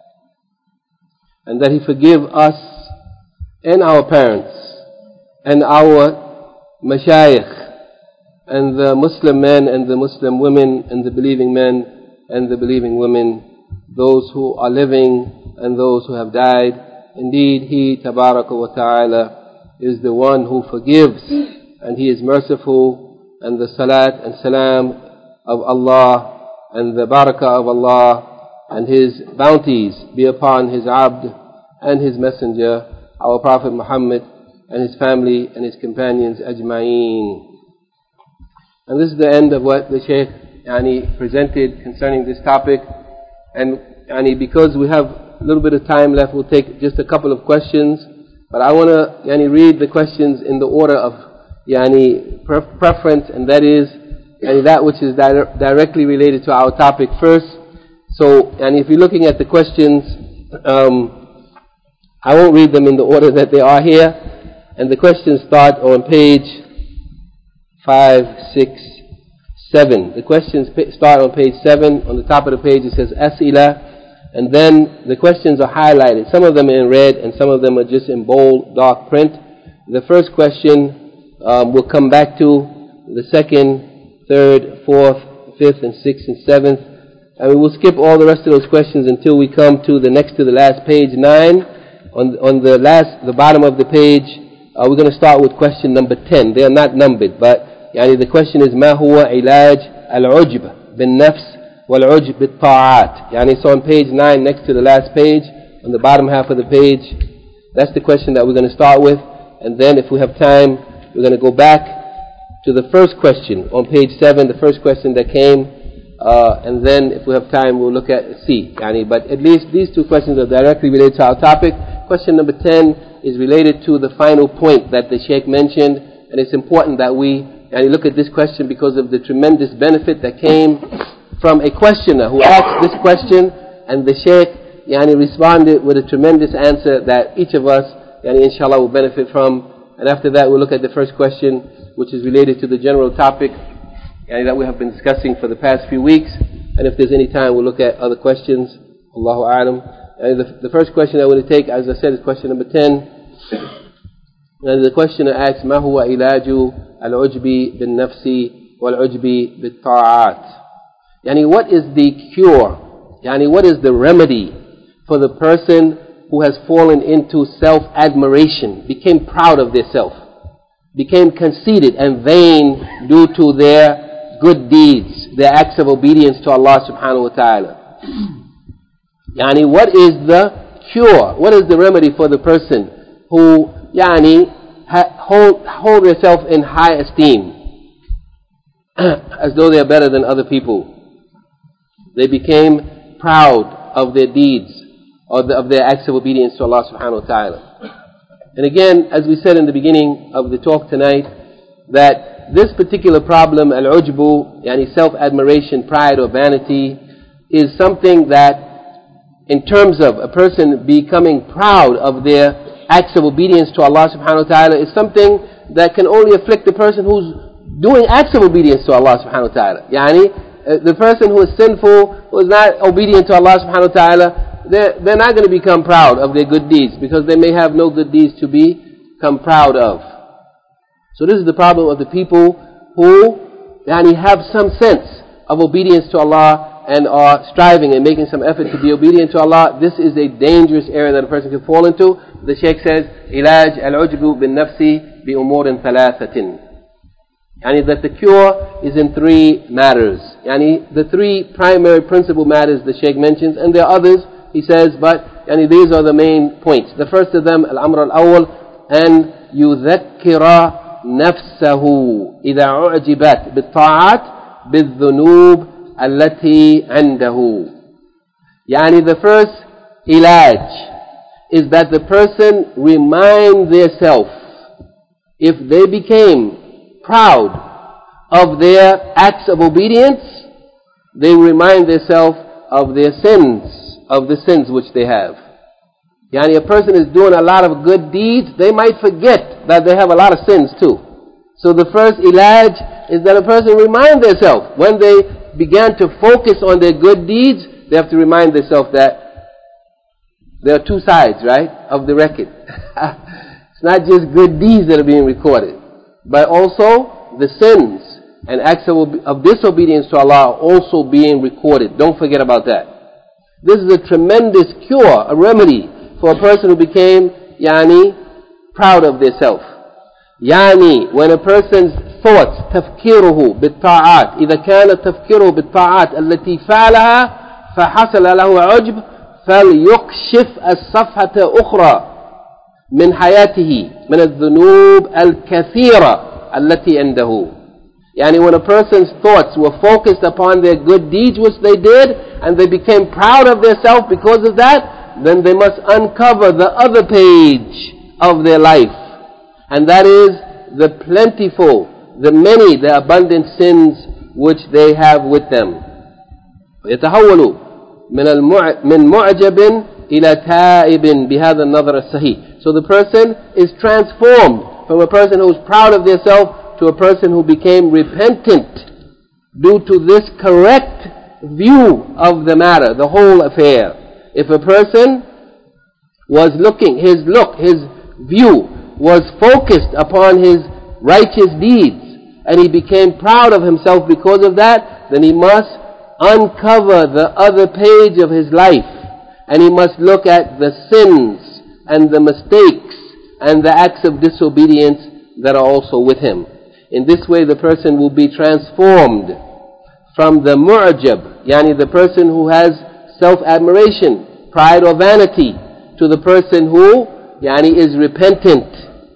and that He forgive us and our parents and our mashayikh and the Muslim men and the Muslim women and the believing men and the believing women, those who are living and those who have died. Indeed, He, Tabaraka wa Ta'ala, is the one who forgives, and He is merciful, and the salat and salam of Allah and the barakah of Allah and His bounties be upon His abd and His messenger, our Prophet Muhammad, and his family and his companions ajma'een. And this is the end of what the Shaykh yani, presented concerning this topic. And yani, because we have a little bit of time left, we'll take just a couple of questions. But I want to yani, read the questions in the order of yani, pre- preference, and that is yani, that which is di- directly related to our topic first. So yani, if you're looking at the questions, um, I won't read them in the order that they are here. And the questions start on page five, six, seven. The questions start on page seven. On the top of the page it says As'ila, and then the questions are highlighted. Some of them are in red and some of them are just in bold, dark print. The first question um, we'll come back to. The second, third, fourth, fifth, and sixth, and seventh. And we will skip all the rest of those questions until we come to the next to the last page, nine. On, on the last, the bottom of the page, Uh, we're going to start with question number ten. They are not numbered, but yani, the question is ما هو علاج العجب بالنفس والعجب بالطاعات. Yani, so on page nine, next to the last page, on the bottom half of the page, that's the question that we're going to start with. And then if we have time, we're going to go back to the first question on page seven, the first question that came. Uh, and then if we have time, we'll look at C. Yani, but at least these two questions are directly related to our topic. Question number ten is related to the final point that the Shaykh mentioned, and it's important that we yani, look at this question because of the tremendous benefit that came from a questioner who asked this question, and the Shaykh yani, responded with a tremendous answer that each of us yani, inshallah will benefit from. And after that we'll look at the first question, which is related to the general topic yani, that we have been discussing for the past few weeks, and if there's any time we'll look at other questions. Allahu A'lam. And the, the first question I want to take, as I said, is question number ten. And the questioner asks, ما هو علاج العجب بالنفس والعجب بالطاعات? Yani, what is the cure? Yani, what is the remedy for the person who has fallen into self-admiration, became proud of their self, became conceited and vain due to their good deeds, their acts of obedience to Allah subhanahu wa ta'ala? Yani, what is the cure? What is the remedy for the person who yani, ha- hold, hold themselves in high esteem as though they are better than other people? They became proud of their deeds, or the, of their acts of obedience to Allah subhanahu wa ta'ala. And again, as we said in the beginning of the talk tonight, that this particular problem, al-ujbu, yani self-admiration, pride or vanity, is something that in terms of a person becoming proud of their acts of obedience to Allah subhanahu wa ta'ala, is something that can only afflict the person who's doing acts of obedience to Allah subhanahu wa ta'ala. Yani, uh, the person who is sinful, who is not obedient to Allah subhanahu wa ta'ala, they're, they're not going to become proud of their good deeds, because they may have no good deeds to be become proud of. So this is the problem of the people who yani, have some sense of obedience to Allah and are striving and making some effort to be obedient to Allah. This is a dangerous area that a person can fall into. The Shaykh says, علاج العجب بالنفس بأمور ثلاثة. Yani that the cure is in three matters. Yani the three primary principal matters the Shaykh mentions, and there are others, he says, but yani these are the main points. The first of them, al-amr al-awwal, and يذكر نفسه إذا أعجبت بالطاعات بالذنوب التي عنده. Yani the first ilaj is that the person remind theirself, if they became proud of their acts of obedience, they remind themselves of their sins, of the sins which they have. Yani a person is doing a lot of good deeds, they might forget that they have a lot of sins too. So the first ilaj is that a person remind themselves, when they began to focus on their good deeds, they have to remind themselves that there are two sides, right, of the record. It's not just good deeds that are being recorded, but also the sins and acts of, of disobedience to Allah are also being recorded. Don't forget about that. This is a tremendous cure, a remedy for a person who became, yani, proud of their self. Yani, when a person's thoughts, تفكيره بالطاعات, إذا كان تفكيره بالطاعات التي فعلها فحصل له عجب فليكشف الصفحة أخرى من حياته من الذنوب الكثيرة التي عنده. Yani when a person's thoughts were focused upon their good deeds which they did, and they became proud of themselves because of that, then they must uncover the other page of their life. And that is the plentiful, the many, the abundant sins which they have with them. يتحولوا من معجب إلى تائب بهذا النظر الصحيح. So the person is transformed from a person who is proud of themselves to a person who became repentant due to this correct view of the matter, the whole affair. If a person was looking, his look, his view was focused upon his righteous deeds, and he became proud of himself because of that, then he must uncover the other page of his life, and he must look at the sins and the mistakes and the acts of disobedience that are also with him. In this way the person will be transformed from the mu'jab, yani the person who has self-admiration, pride or vanity, to the person who yani is repentant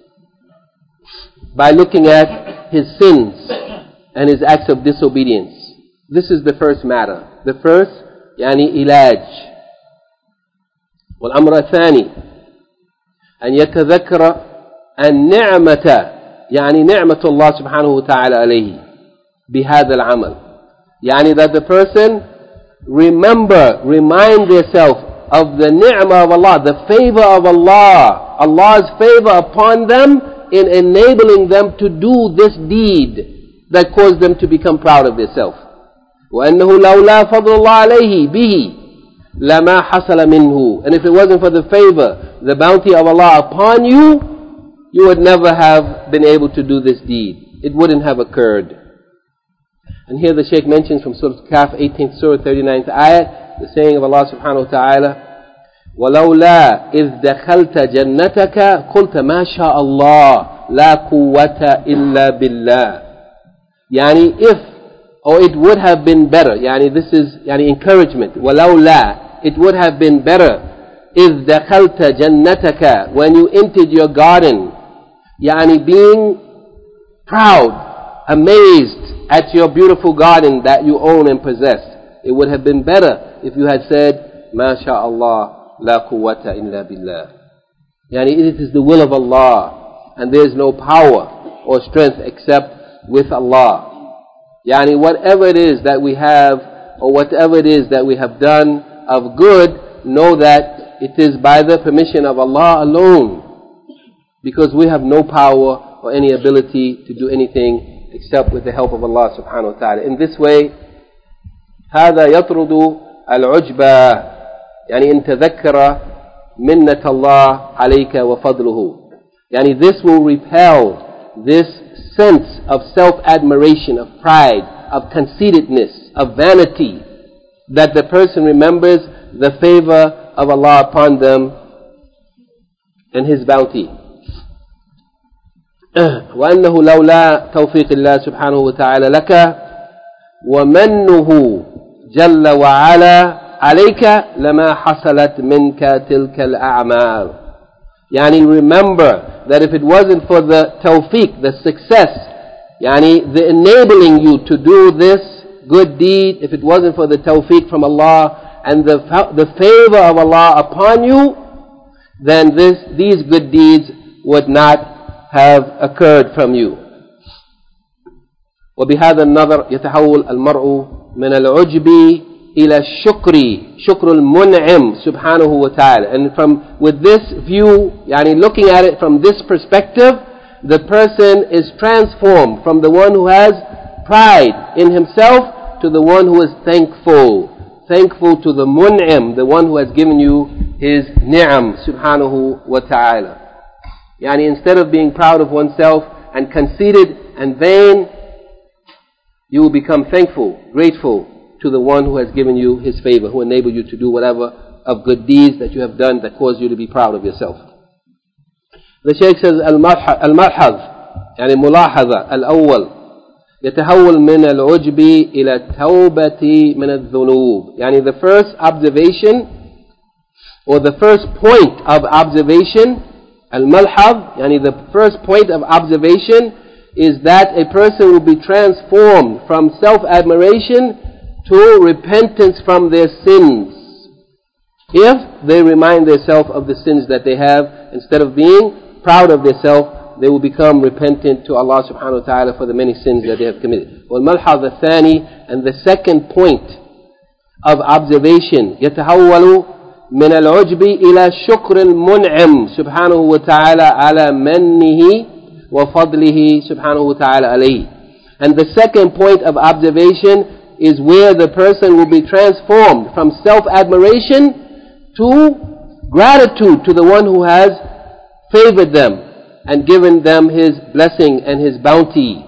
by looking at his sins and his acts of disobedience. This is the first matter. The first, يعني علاج. والأمر الثاني أن يتذكر النعمة يعني نعمة الله سبحانه وتعالى عليه بهذا العمل. يعني that the person remember, remind themselves of the ni'mah of Allah, the favor of Allah, Allah's favor upon them in enabling them to do this deed that caused them to become proud of themselves. وأنه لولا فضل الله عليه به لما حصل منه. And if it wasn't for the favor, the bounty of Allah upon you, you would never have been able to do this deed. It wouldn't have occurred. And here the Shaykh mentions from Surah Kahf, eighteenth Surah, thirty-ninth ayat, the saying of Allah subhanahu wa ta'ala, وَلَوْلَا إِذْ دَخَلْتَ جَنَّتَكَ قُلْتَ مَا شَاءَ اللَّهِ لَا قُوَّةَ إِلَّا بِاللَّهِ. Yani if, or it would have been better, yani this is yani encouragement, وَلَوْلَا, it would have been better, إِذْ دَخَلْتَ جَنَّتَكَ, when you entered your garden, yani being proud, amazed at your beautiful garden that you own and possess. It would have been better if you had said, مَا شَاءَ اللَّهِ لَا قُوَّةَ إِلَّا بِاللَّهِ. Yani it is the will of Allah, and there is no power or strength except with Allah. Yani whatever it is that we have, or whatever it is that we have done of good, know that it is by the permission of Allah alone, because we have no power or any ability to do anything except with the help of Allah subhanahu wa ta'ala. In this way, هذا يطرد العجب, يعني إن تذكر منة الله عليك وفضله. Yani this will repel this sense of self-admiration, of pride, of conceitedness, of vanity, that the person remembers the favor of Allah upon them and His bounty. وأنه لولا توفيق الله سبحانه وتعالى لك ومنه جل وعلا عليك لما حصلت منك تلك الأعمال. Yani remember that if it wasn't for the tawfiq, the success, yani the enabling you to do this good deed, if it wasn't for the tawfiq from Allah and the the favor of Allah upon you, then this these good deeds would not have occurred from you. وبهذا النظر يتحول المرء من العجب إلى الشكر شكر المنعم سبحانه وتعالى. And from with this view, yani looking at it from this perspective, the person is transformed from the one who has pride in himself to the one who is thankful. Thankful to the mun'im, the one who has given you his ni'am subhanahu wa ta'ala. Yani instead of being proud of oneself and conceited and vain, you will become thankful, grateful to the one who has given you his favor, who enabled you to do whatever of good deeds that you have done that caused you to be proud of yourself. The Shaykh says, Al-Malhaz, yani Mulahaza, Al-Awwal, يتحول من العجب إلى التوبة من الذنوب. Yani the first observation, or the first point of observation, Al-Malhaz, yani the first point of observation is that a person will be transformed from self-admiration to repentance from their sins. If they remind themselves of the sins that they have, instead of being proud of themselves, they will become repentant to Allah subhanahu wa ta'ala for the many sins that they have committed. وَالْمَلْحَظ الثَّانِي, and the second point of observation, يتحول من العجب إلى شكر المنعم سبحانه وتعالى على منه وفضله سبحانه وتعالى عليه. And the second point of observation is where the person will be transformed from self-admiration to gratitude to the one who has favored them and given them his blessing and his bounty.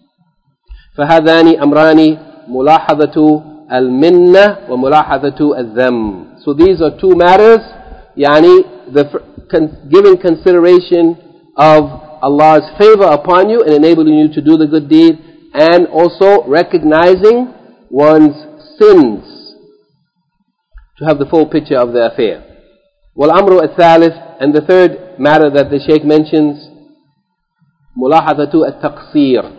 فهذان أمران ملاحظة المنة وملاحظة الذم. So these are two matters, yani the con- giving consideration of Allah's favor upon you and enabling you to do the good deed, and also recognizing one's sins, to have the full picture of the affair. وَالْأَمْرُ الثَّالِث, and the third matter that the Shaykh mentions, مُلَاحَظَةُ التَّقْصِيرِ.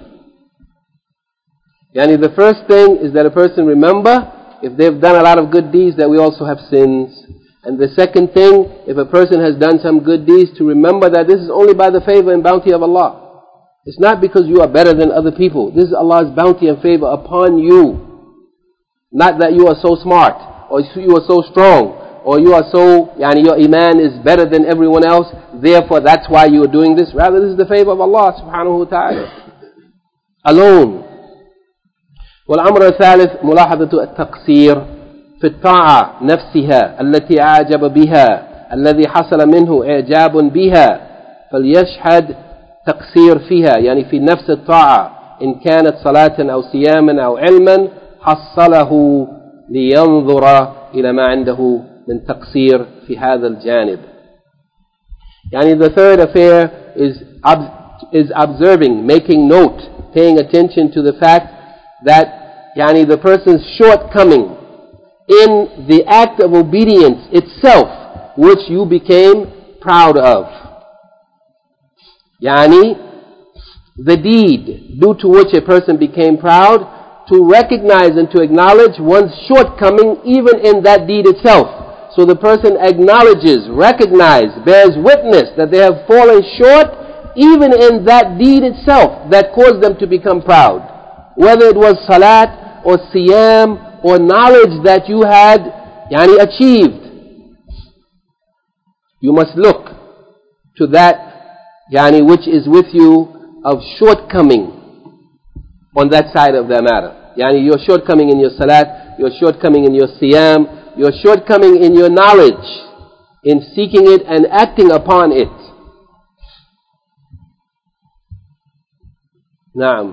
Yani the first thing is that a person remember, if they've done a lot of good deeds, that we also have sins. And the second thing, if a person has done some good deeds, to remember that this is only by the favor and bounty of Allah. It's not because you are better than other people. This is Allah's bounty and favor upon you. Not that you are so smart, or you are so strong, or you are so, yani your iman is better than everyone else, therefore that's why you are doing this. Rather, this is the favor of Allah subhanahu wa ta'ala alone. والأمر الثالث ملاحظة التقصير في الطاعة نفسها التي أعجب بها الذي حصل منه إعجاب بها فليشهد تقصير فيها، يعني في نفس الطاعة إن كانت صلاة أو صياما أو علما حصله لينظر إلى ما عنده من تقصير في هذا الجانب. يعني the third affair is is observing, making note, paying attention to the fact that yani the person's shortcoming in the act of obedience itself, which you became proud of. Yani the deed due to which a person became proud, to recognize and to acknowledge one's shortcoming even in that deed itself. So the person acknowledges, recognizes, bears witness that they have fallen short even in that deed itself that caused them to become proud. Whether it was salat or siyam or knowledge that you had yani, achieved. You must look to that yani, which is with you of shortcoming on that side of the matter. Yani your shortcoming in your salat, your shortcoming in your siyam, your shortcoming in your knowledge, in seeking it and acting upon it. نعم.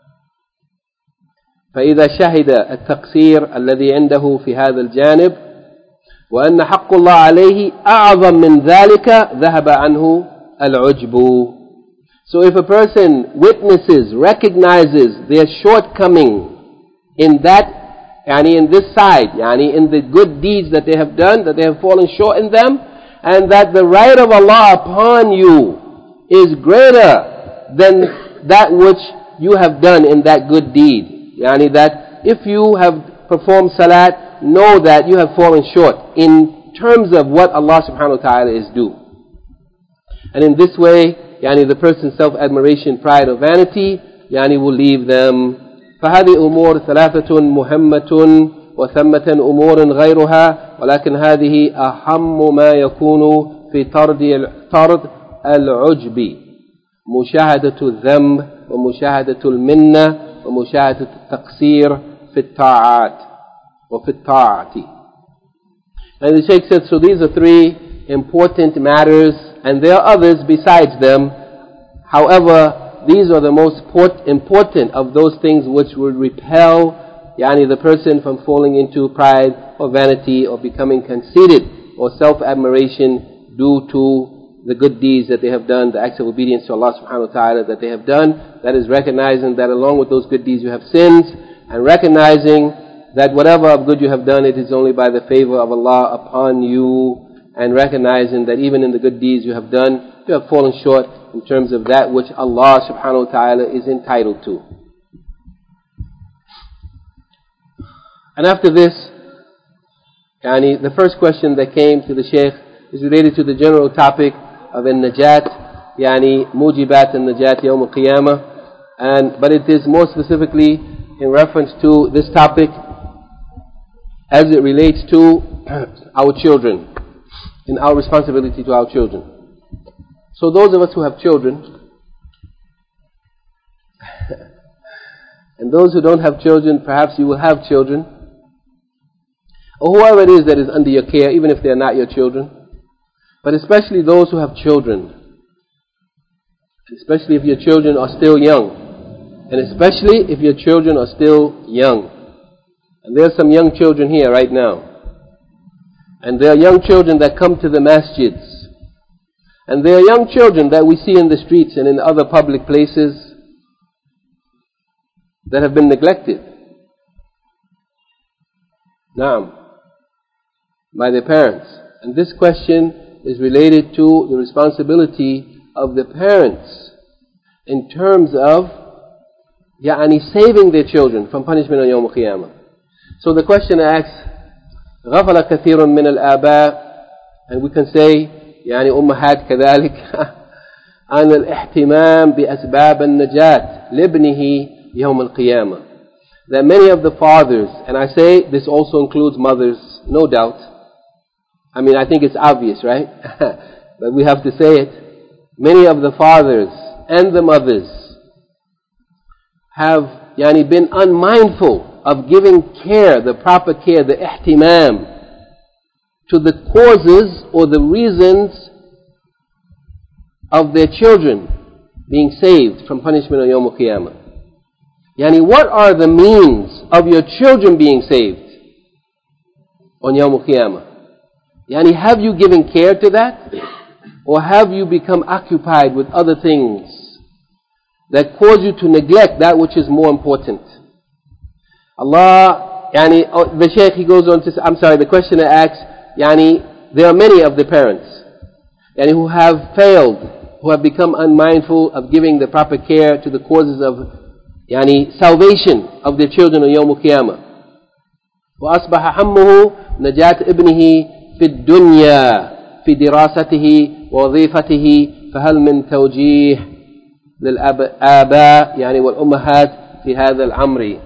فإذا شهد التقصير الذي عنده في هذا الجانب وأن حق الله عليه أعظم من ذلك ذهب عنه العجب. So if a person witnesses, recognizes their shortcoming in that, yani in this side, yani in the good deeds that they have done, that they have fallen short in them, and that the right of Allah upon you is greater than that which you have done in that good deed. Yani that if you have performed salat, know that you have fallen short in terms of what Allah subhanahu wa ta'ala is due. And in this way, yani the person's self-admiration, pride or vanity, yani will leave them. فهذه أمور ثلاثة مهمة وثمة أمور غيرها ولكن هذه أهم ما يكون في طرد طرد العجب مشاهدة الذنب ومشاهدة المنة ومشاهدة التقصير في الطاعات وفي الطاعة. And the Shaykh said, so these are three important matters, and there are others besides them. However, these are the most important of those things which would repel yani the person from falling into pride or vanity or becoming conceited or self-admiration due to the good deeds that they have done, the acts of obedience to Allah subhanahu wa ta'ala that they have done. That is recognizing that along with those good deeds you have sins, and recognizing that whatever of good you have done, it is only by the favor of Allah upon you, and recognizing that even in the good deeds you have done, you have fallen short in terms of that which Allah subhanahu wa ta'ala is entitled to. And after this, yani, the first question that came to the Shaykh is related to the general topic of al-najat, yani mujibat al-najat yawm al-qiyamah, and but it is more specifically in reference to this topic as it relates to our children, in our responsibility to our children. So those of us who have children, and those who don't have children, perhaps you will have children, or whoever it is that is under your care, even if they are not your children, but especially those who have children, especially if your children are still young, and especially if your children are still young. And there are some young children here right now, and there are young children that come to the masjids, and there are young children that we see in the streets and in other public places that have been neglected. Naam, by their parents. And this question is related to the responsibility of the parents in terms of يعني saving their children from punishment on Yawm al-Qiyamah. So the question asks, غفل كثير من الآباء, and we can say يعني أمهات كذلك عن الاهتمام بأسباب النجاة لابنه يوم القيامة. That many of the fathers, and I say this also includes mothers, no doubt. I mean, I think it's obvious, right? But we have to say it. Many of the fathers and the mothers have yani, been unmindful of giving care, the proper care, the ihtimam, to the causes or the reasons of their children being saved from punishment on Yawm al-Qiyamah. Yani, what are the means of your children being saved on Yawm al-Qiyamah? Yani, have you given care to that? Or have you become occupied with other things that cause you to neglect that which is more important? Allah, yani, oh, the Shaykh, he goes on to say, I'm sorry, the questioner asks, yani, there are many of the parents yani, who have failed, who have become unmindful of giving the proper care to the causes of yani, salvation of their children on Yawm al-Qiyamah. وأصبح همه نجاة ابنه في الدنيا في دراسته ووظيفته فهل من توجيه للآباء يعني والأمهات في هذا الأمر.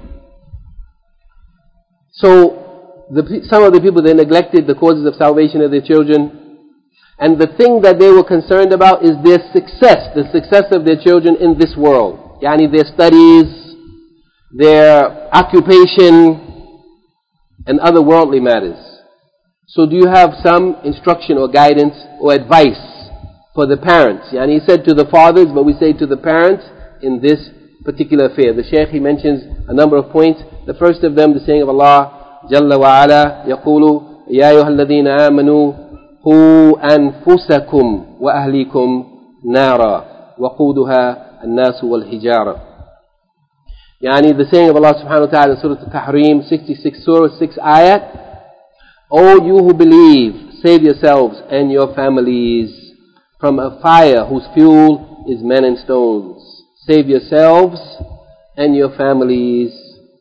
So the, some of the people, they neglected the causes of salvation of their children, and the thing that they were concerned about is their success, the success of their children in this world. Yani their studies, their occupation, and other worldly matters. So do you have some instruction or guidance or advice for the parents? Yani he said to the fathers, but we say to the parents in this particular affair. The Shaykh, he mentions a number of points. The first of them, the saying of Allah Jalla wa Ala, يقول يا أيها الذين آمنوا قوا أنفسكم وأهليكم نارا وقودها الناس والحجارة. Yani the saying of Allah subhanahu wa ta'ala in Surah Al-Tahrim, sixty-six Surah, six ayat. O you who believe, save yourselves and your families from a fire whose fuel is men and stones. Save yourselves and your families.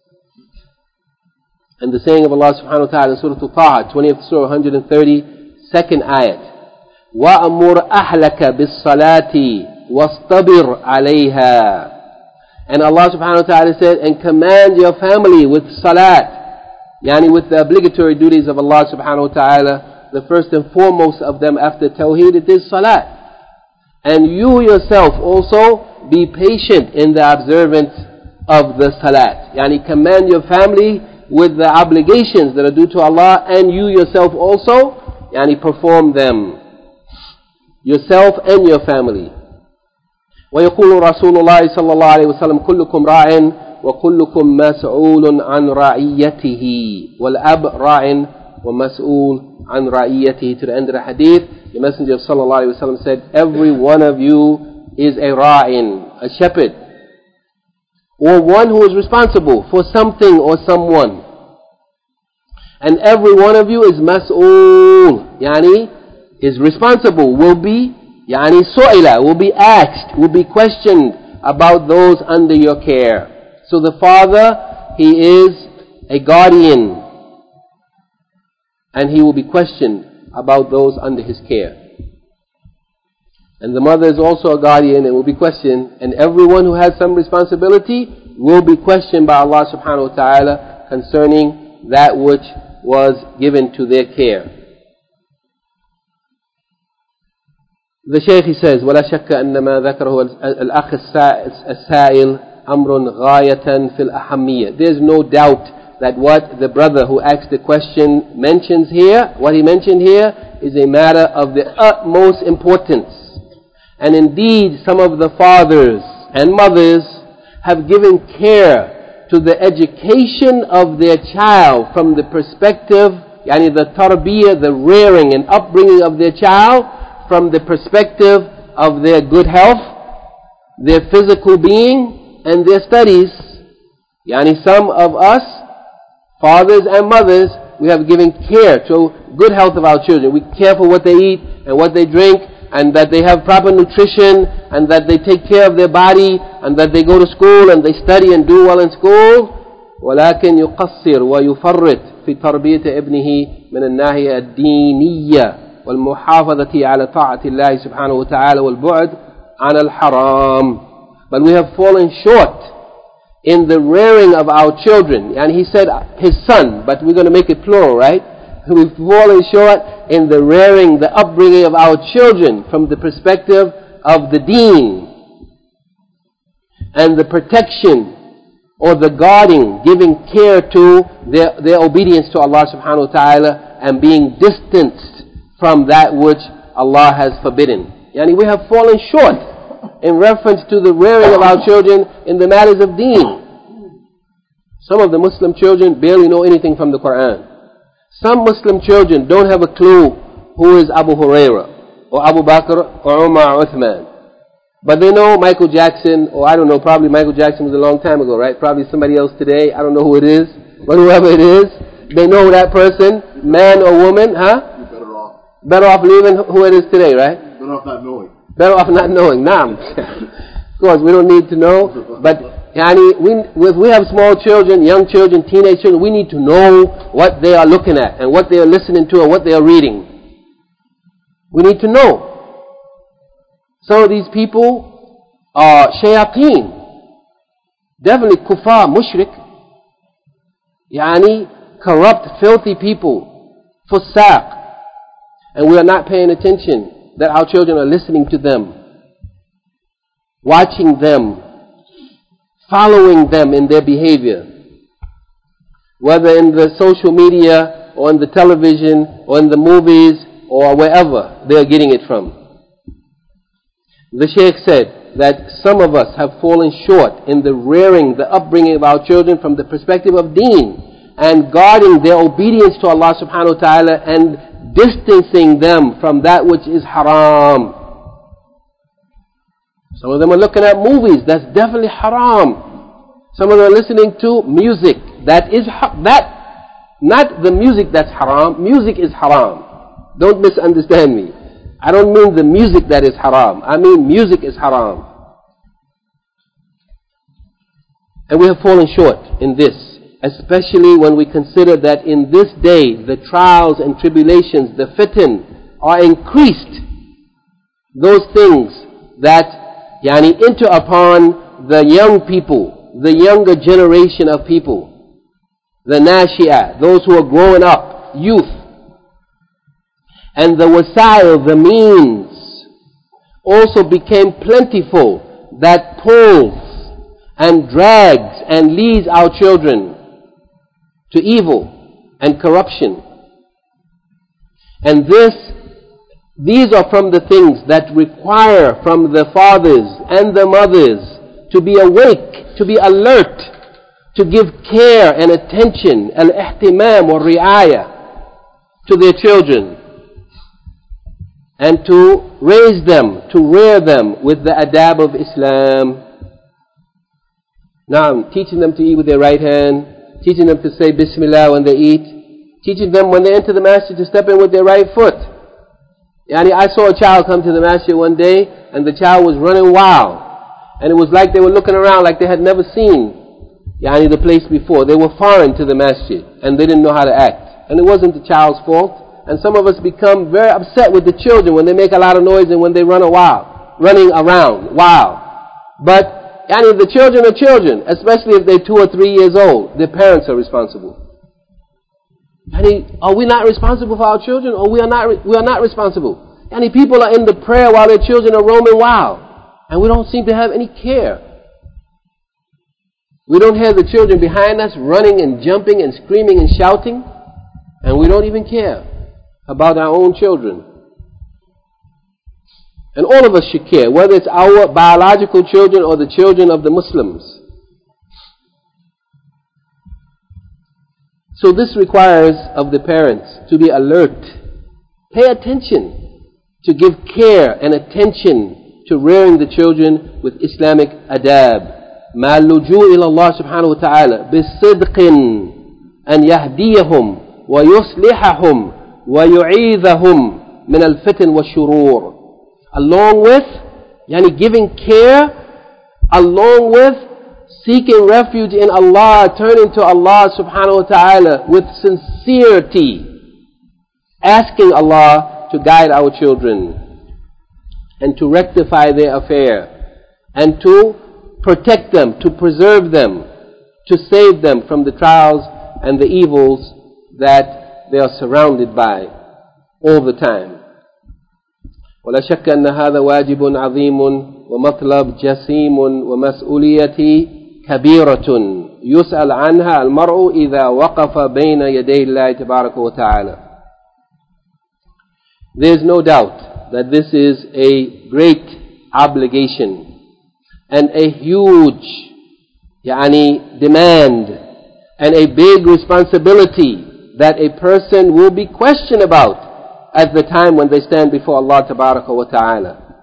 And the saying of Allah subhanahu wa ta'ala in Surah Al-Taha, twentieth Surah, one hundred thirty-second ayat. وَأَمُرْ أَهْلَكَ بِالصَّلَاةِ وَاصْطَبِرْ عَلَيْهَا. And Allah subhanahu wa ta'ala said, and command your family with salat. Yani with the obligatory duties of Allah subhanahu wa ta'ala. The first and foremost of them after Tawheed, it is salat. And you yourself also be patient in the observance of the salat. Yani command your family with the obligations that are due to Allah, and you yourself also, yani perform them. Yourself and your family. ويقول رسول الله صلى الله عليه وسلم كلكم راع وكلكم مسؤول عن رعيته والأب راع ومسؤول عن رعيته. To the end of the hadith, the Messenger of صلى الله عليه وسلم said, every one of you is a ra'in, a shepherd, or one who is responsible for something or someone. And every one of you is mas'ul, yani is responsible, will be Yani su'ila, will be asked, will be questioned about those under your care. So the father, he is a guardian, and he will be questioned about those under his care. And the mother is also a guardian and will be questioned, and everyone who has some responsibility will be questioned by Allah subhanahu wa ta'ala concerning that which was given to their care. The Shaykh, he says, ولا شك أن ما ذكره الأخ السائل أمر غاية في الأهمية. There is no doubt that what the brother who asked the question mentions here, what he mentioned here, is a matter of the utmost importance. And indeed, some of the fathers and mothers have given care to the education of their child from the perspective, yani the tarbiyah, the rearing and upbringing of their child, from the perspective of their good health, their physical being, and their studies. Yani some of us, fathers and mothers, we have given care to good health of our children. We care for what they eat and what they drink, and that they have proper nutrition, and that they take care of their body, and that they go to school and they study and do well in school. ولكن يقصر ويفرط في تربية ابنه من الناحية الدينية والمحافظة على طاعة الله سبحانه وتعالى والبعد عن الحرام. But we have fallen short in the rearing of our children. And he said his son, but we're going to make it plural, right? We've fallen short in the rearing, the upbringing of our children from the perspective of the deen and the protection or the guarding, giving care to their, their obedience to Allah subhanahu wa ta'ala and being distanced from that which Allah has forbidden. Yani we have fallen short in reference to the rearing of our children in the matters of deen. Some of the Muslim children barely know anything from the Quran. Some Muslim children don't have a clue who is Abu Huraira or Abu Bakr or Umar or Uthman. But they know Michael Jackson, or I don't know, probably Michael Jackson was a long time ago, right? Probably somebody else today, I don't know who it is, but whoever it is, they know that person, man or woman, huh? Better off leaving who it is today, right? Better off not knowing. Better off not knowing. Naam. Of course, we don't need to know. But yani, we, if we have small children, young children, teenage children, we need to know what they are looking at and what they are listening to and what they are reading. We need to know. Some of these people are shayateen. Definitely kuffar, mushrik. Yani, corrupt, filthy people. Fusaq. And we are not paying attention that our children are listening to them, watching them, following them in their behavior. Whether in the social media or in the television or in the movies or wherever they are getting it from. The Shaykh said, that some of us have fallen short in the rearing, the upbringing of our children from the perspective of deen and guarding their obedience to Allah subhanahu wa ta'ala and distancing them from that which is haram. Some of them are looking at movies, that's definitely haram. Some of them are listening to music, that is ha- that not the music that's haram, music is haram. Don't misunderstand me. I don't mean the music that is haram, I mean music is haram. And we have fallen short in this, especially when we consider that in this day the trials and tribulations, the fitan, are increased. Those things that yani, enter upon the young people, the younger generation of people, the nashi'ah, those who are growing up, youth. And the wasail, the means, also became plentiful that pulls and drags and leads our children to evil and corruption. And this, these are from the things that require from the fathers and the mothers to be awake, to be alert, to give care and attention, al-ihtimam or ri'ayah, to their children, and to raise them, to rear them with the adab of Islam. Now, teaching them to eat with their right hand, teaching them to say Bismillah when they eat, teaching them when they enter the masjid to step in with their right foot. Yani, I saw a child come to the masjid one day, and the child was running wild, and it was like they were looking around like they had never seen yani, the place before. They were foreign to the masjid, and they didn't know how to act. And it wasn't the child's fault. And some of us become very upset with the children when they make a lot of noise and when they run a while, running around, wild. But yani, the children are children, especially if they're two or three years old. Their parents are responsible. Yani, are we not responsible for our children, or we are not? We are not responsible. Yani, people are in the prayer while their children are roaming wild, and we don't seem to have any care. We don't have the children behind us running and jumping and screaming and shouting, and we don't even care about our own children. And all of us should care, whether it's our biological children or the children of the Muslims. So this requires of the parents to be alert, pay attention, to give care and attention to rearing the children with Islamic adab. مع اللجوء إلى الله سبحانه وتعالى بالصدق أن يهديهم ويصلحهم ويعيذهم من الفتن والشرور. Along with yani giving care, along with seeking refuge in Allah, turning to Allah subhanahu wa ta'ala with sincerity, asking Allah to guide our children and to rectify their affair and to protect them, to preserve them, to save them from the trials and the evils that they are surrounded by all the time. ولا شك أن هذا واجب عظيم ومطلب جسيم ومسؤولية كبيرة يسأل عنها المرء إذا وقف بين يدي الله تبارك وتعالى. There is no doubt that this is a great obligation and a huge yani, demand and a big responsibility that a person will be questioned about at the time when they stand before Allah Tabaraka wa Ta'ala.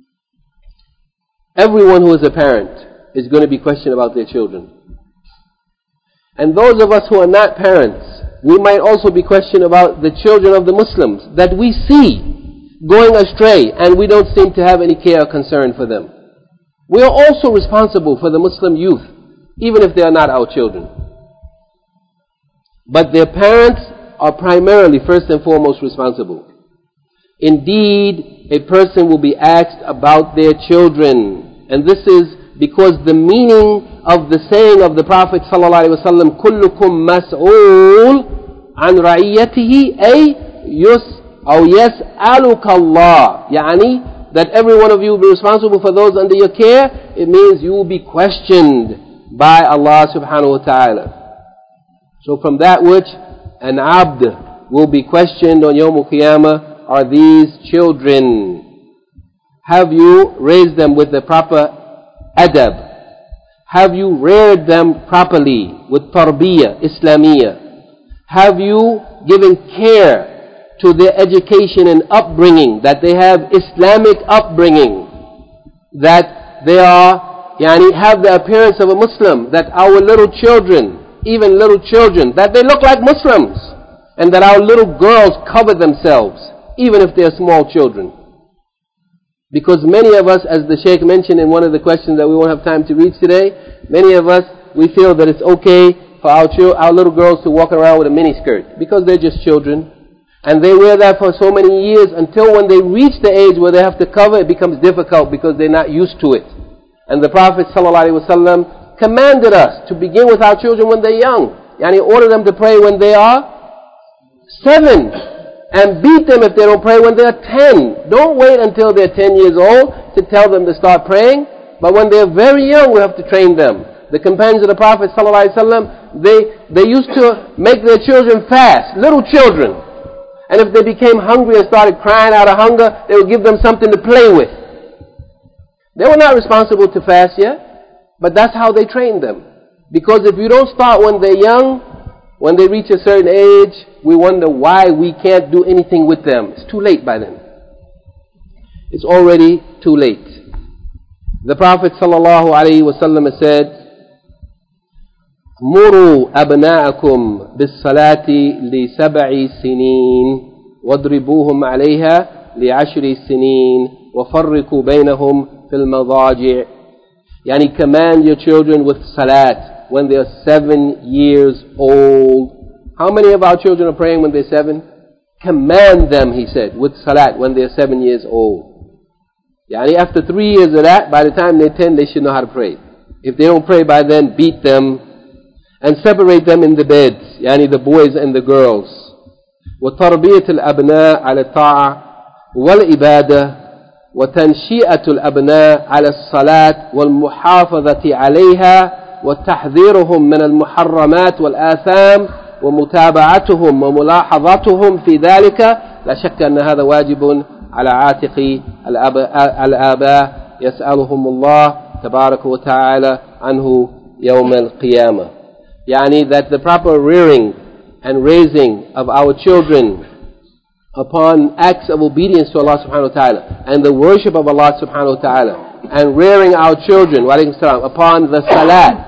Everyone who is a parent is going to be questioned about their children. And those of us who are not parents, we might also be questioned about the children of the Muslims that we see going astray and we don't seem to have any care or concern for them. We are also responsible for the Muslim youth, even if they are not our children. But their parents are primarily, first and foremost, responsible. Indeed, a person will be asked about their children. And this is because the meaning of the saying of the Prophet ﷺ, كُلُّكُمْ مَسْعُولٌ عَنْ رَعِيَّتِهِ أي يُسْ أو يَسْأَلُكَ اللَّهِ يعني that every one of you will be responsible for those under your care. It means you will be questioned by Allah subhanahu wa ta'ala. So from that which an abd will be questioned on Yawm al-Qiyamah are these children. Have you raised them with the proper adab? Have you reared them properly with tarbiyah, Islamiyah? Have you given care to their education and upbringing, that they have Islamic upbringing, that they are, yani, have the appearance of a Muslim, that our little children, even little children, that they look like Muslims, and that our little girls cover themselves, even if they are small children? Because many of us, as the Shaykh mentioned in one of the questions that we won't have time to read today, many of us, we feel that it's okay for our, chil- our little girls to walk around with a mini skirt, because they're just children. And they wear that for so many years until when they reach the age where they have to cover, it becomes difficult because they're not used to it. And the Prophet ﷺ commanded us to begin with our children when they're young. Yani order them to pray when they are seven. And beat them if they don't pray when they're ten. Don't wait until they're ten years old to tell them to start praying. But when they're very young, we have to train them. The companions of the Prophet ﷺ, they, they used to make their children fast, little children. And if they became hungry and started crying out of hunger, they would give them something to play with. They were not responsible to fast yet, but that's how they trained them. Because if you don't start when they're young, when they reach a certain age, we wonder why we can't do anything with them. It's too late by then. It's already too late. The Prophet sallallahu alaihi wasallam said, "Muru abna'akum bis-salati li sab'i sinin, wadribuhum 'alayha li 'ashri sinin, wa farriqu baynahum fil madaji'." Yani, command your children with salat when they are seven years old. How many of our children are praying when they're seven? Command them, he said, with salat when they're seven years old. Yani after three years of that, by the time they're ten, they should know how to pray. If they don't pray by then, beat them and separate them in the beds. Yani the boys and the girls. وَتَرْبِيَةُ الْأَبْنَاءِ عَلَى الطَّاعَةِ وَالْإِبَادَةِ وَتَنْشِئَةُ الْأَبْنَاءِ عَلَى الصَّلَاةِ وَالْمُحَافَظَةِ عَلَيْهَا وتحذيرهم من المحرمات والآثام ومتابعتهم وملاحظتهم في ذلك، لا شك أن هذا واجب على عاتق الآباء يسألهم الله تبارك وتعالى عنه يوم القيامة. يعني that the proper rearing and raising of our children upon acts of obedience to Allah subhanahu wa ta'ala and the worship of Allah subhanahu wa ta'ala, and rearing our children wa alaykum salam, upon the salat,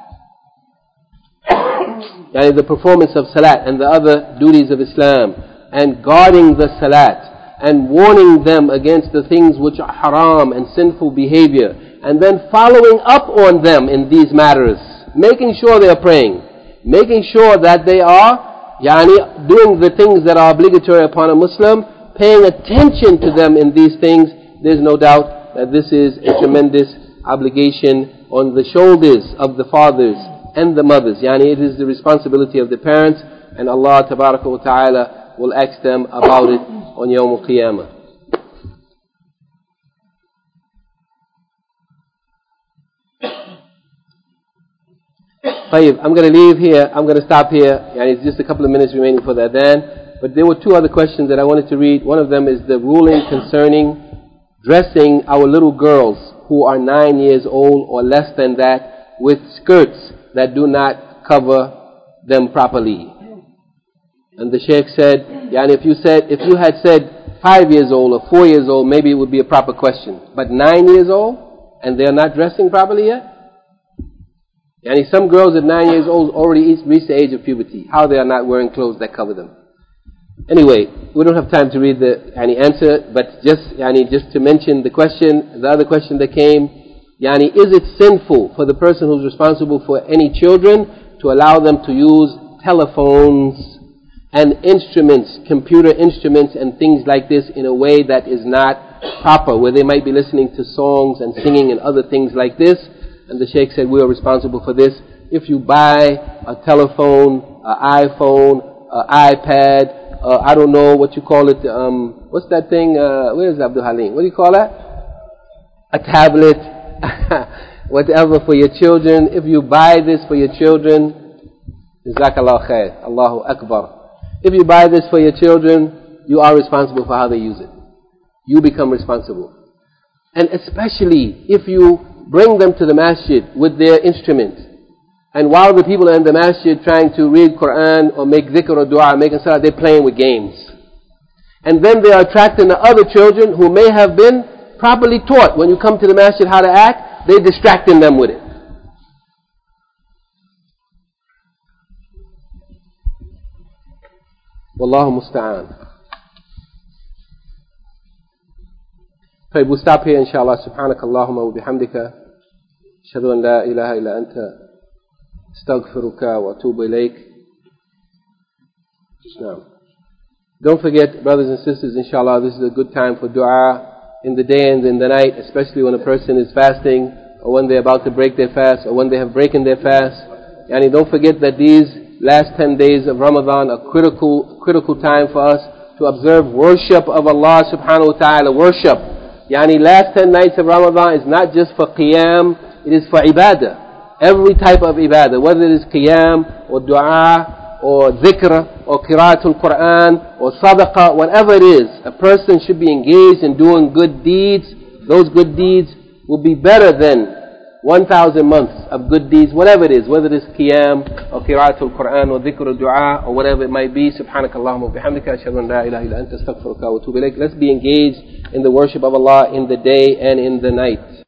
yani the performance of salat and the other duties of Islam, and guarding the salat and warning them against the things which are haram and sinful behavior, and then following up on them in these matters, making sure they are praying, making sure that they are yani doing the things that are obligatory upon a Muslim, paying attention to them in these things. There's no doubt that this is a tremendous obligation on the shoulders of the fathers and the mothers. Yani it is the responsibility of the parents, and Allah tabaraka wa ta'ala will ask them about it on Yawm al-Qiyamah. I'm going to leave here, I'm going to stop here. Yani it's just a couple of minutes remaining for the adhan. But there were two other questions that I wanted to read. One of them is the ruling concerning dressing our little girls who are nine years old or less than that with skirts that do not cover them properly. And the Shaykh said, yani if you said, if you had said five years old or four years old, maybe it would be a proper question. But nine years old and they are not dressing properly yet? Yani some girls at nine years old already reached the age of puberty. How they are not wearing clothes that cover them? Anyway, we don't have time to read the yani answer, but just yani just to mention the question, the other question that came, yani is it sinful for the person who's responsible for any children to allow them to use telephones and instruments, computer instruments and things like this in a way that is not proper, where they might be listening to songs and singing and other things like this? And the Shaykh said, we are responsible for this. If you buy a telephone, an iPhone, an iPad, uh, I don't know what you call it, um, what's that thing, uh, where is Abdul Halim? What do you call that? A tablet, whatever for your children. If you buy this for your children, Jazakallah khair, Allahu Akbar. If you buy this for your children, you are responsible for how they use it. You become responsible. And especially if you bring them to the masjid with their instruments, and while the people are in the masjid trying to read Quran or make dhikr or dua, making salah, they're playing with games. And then they are attracting the other children who may have been properly taught when you come to the masjid how to act, they're distracting them with it. Wallahu musta'an. Okay, we'll stop here inshallah. Subhanak Allahumma wa bihamdika. Ashhadu an la ilaha illa anta. Astaghfiruka wa atubu ilayk. Don't forget, brothers and sisters, inshallah, this is a good time for dua in the day and in the night, especially when a person is fasting, or when they're about to break their fast, or when they have broken their fast. Yani don't forget that these last ten days of Ramadan are critical, critical time for us to observe worship of Allah subhanahu wa ta'ala. Worship. Yani last ten nights of Ramadan is not just for qiyam, it is for ibadah. Every type of ibadah, whether it is qiyam, or dua, or dhikr, or qiraatul Quran, or sadaqah, whatever it is, a person should be engaged in doing good deeds. Those good deeds will be better than one thousand months of good deeds, whatever it is, whether it is qiyam, or qiraatul Quran, or dhikr, or dua, or whatever it might be. Subhanakallahumma wa bihamdika, ashhadu an la ilaha illa anta, astaghfiruka wa atubu ilayk. Let's be engaged in the worship of Allah in the day and in the night.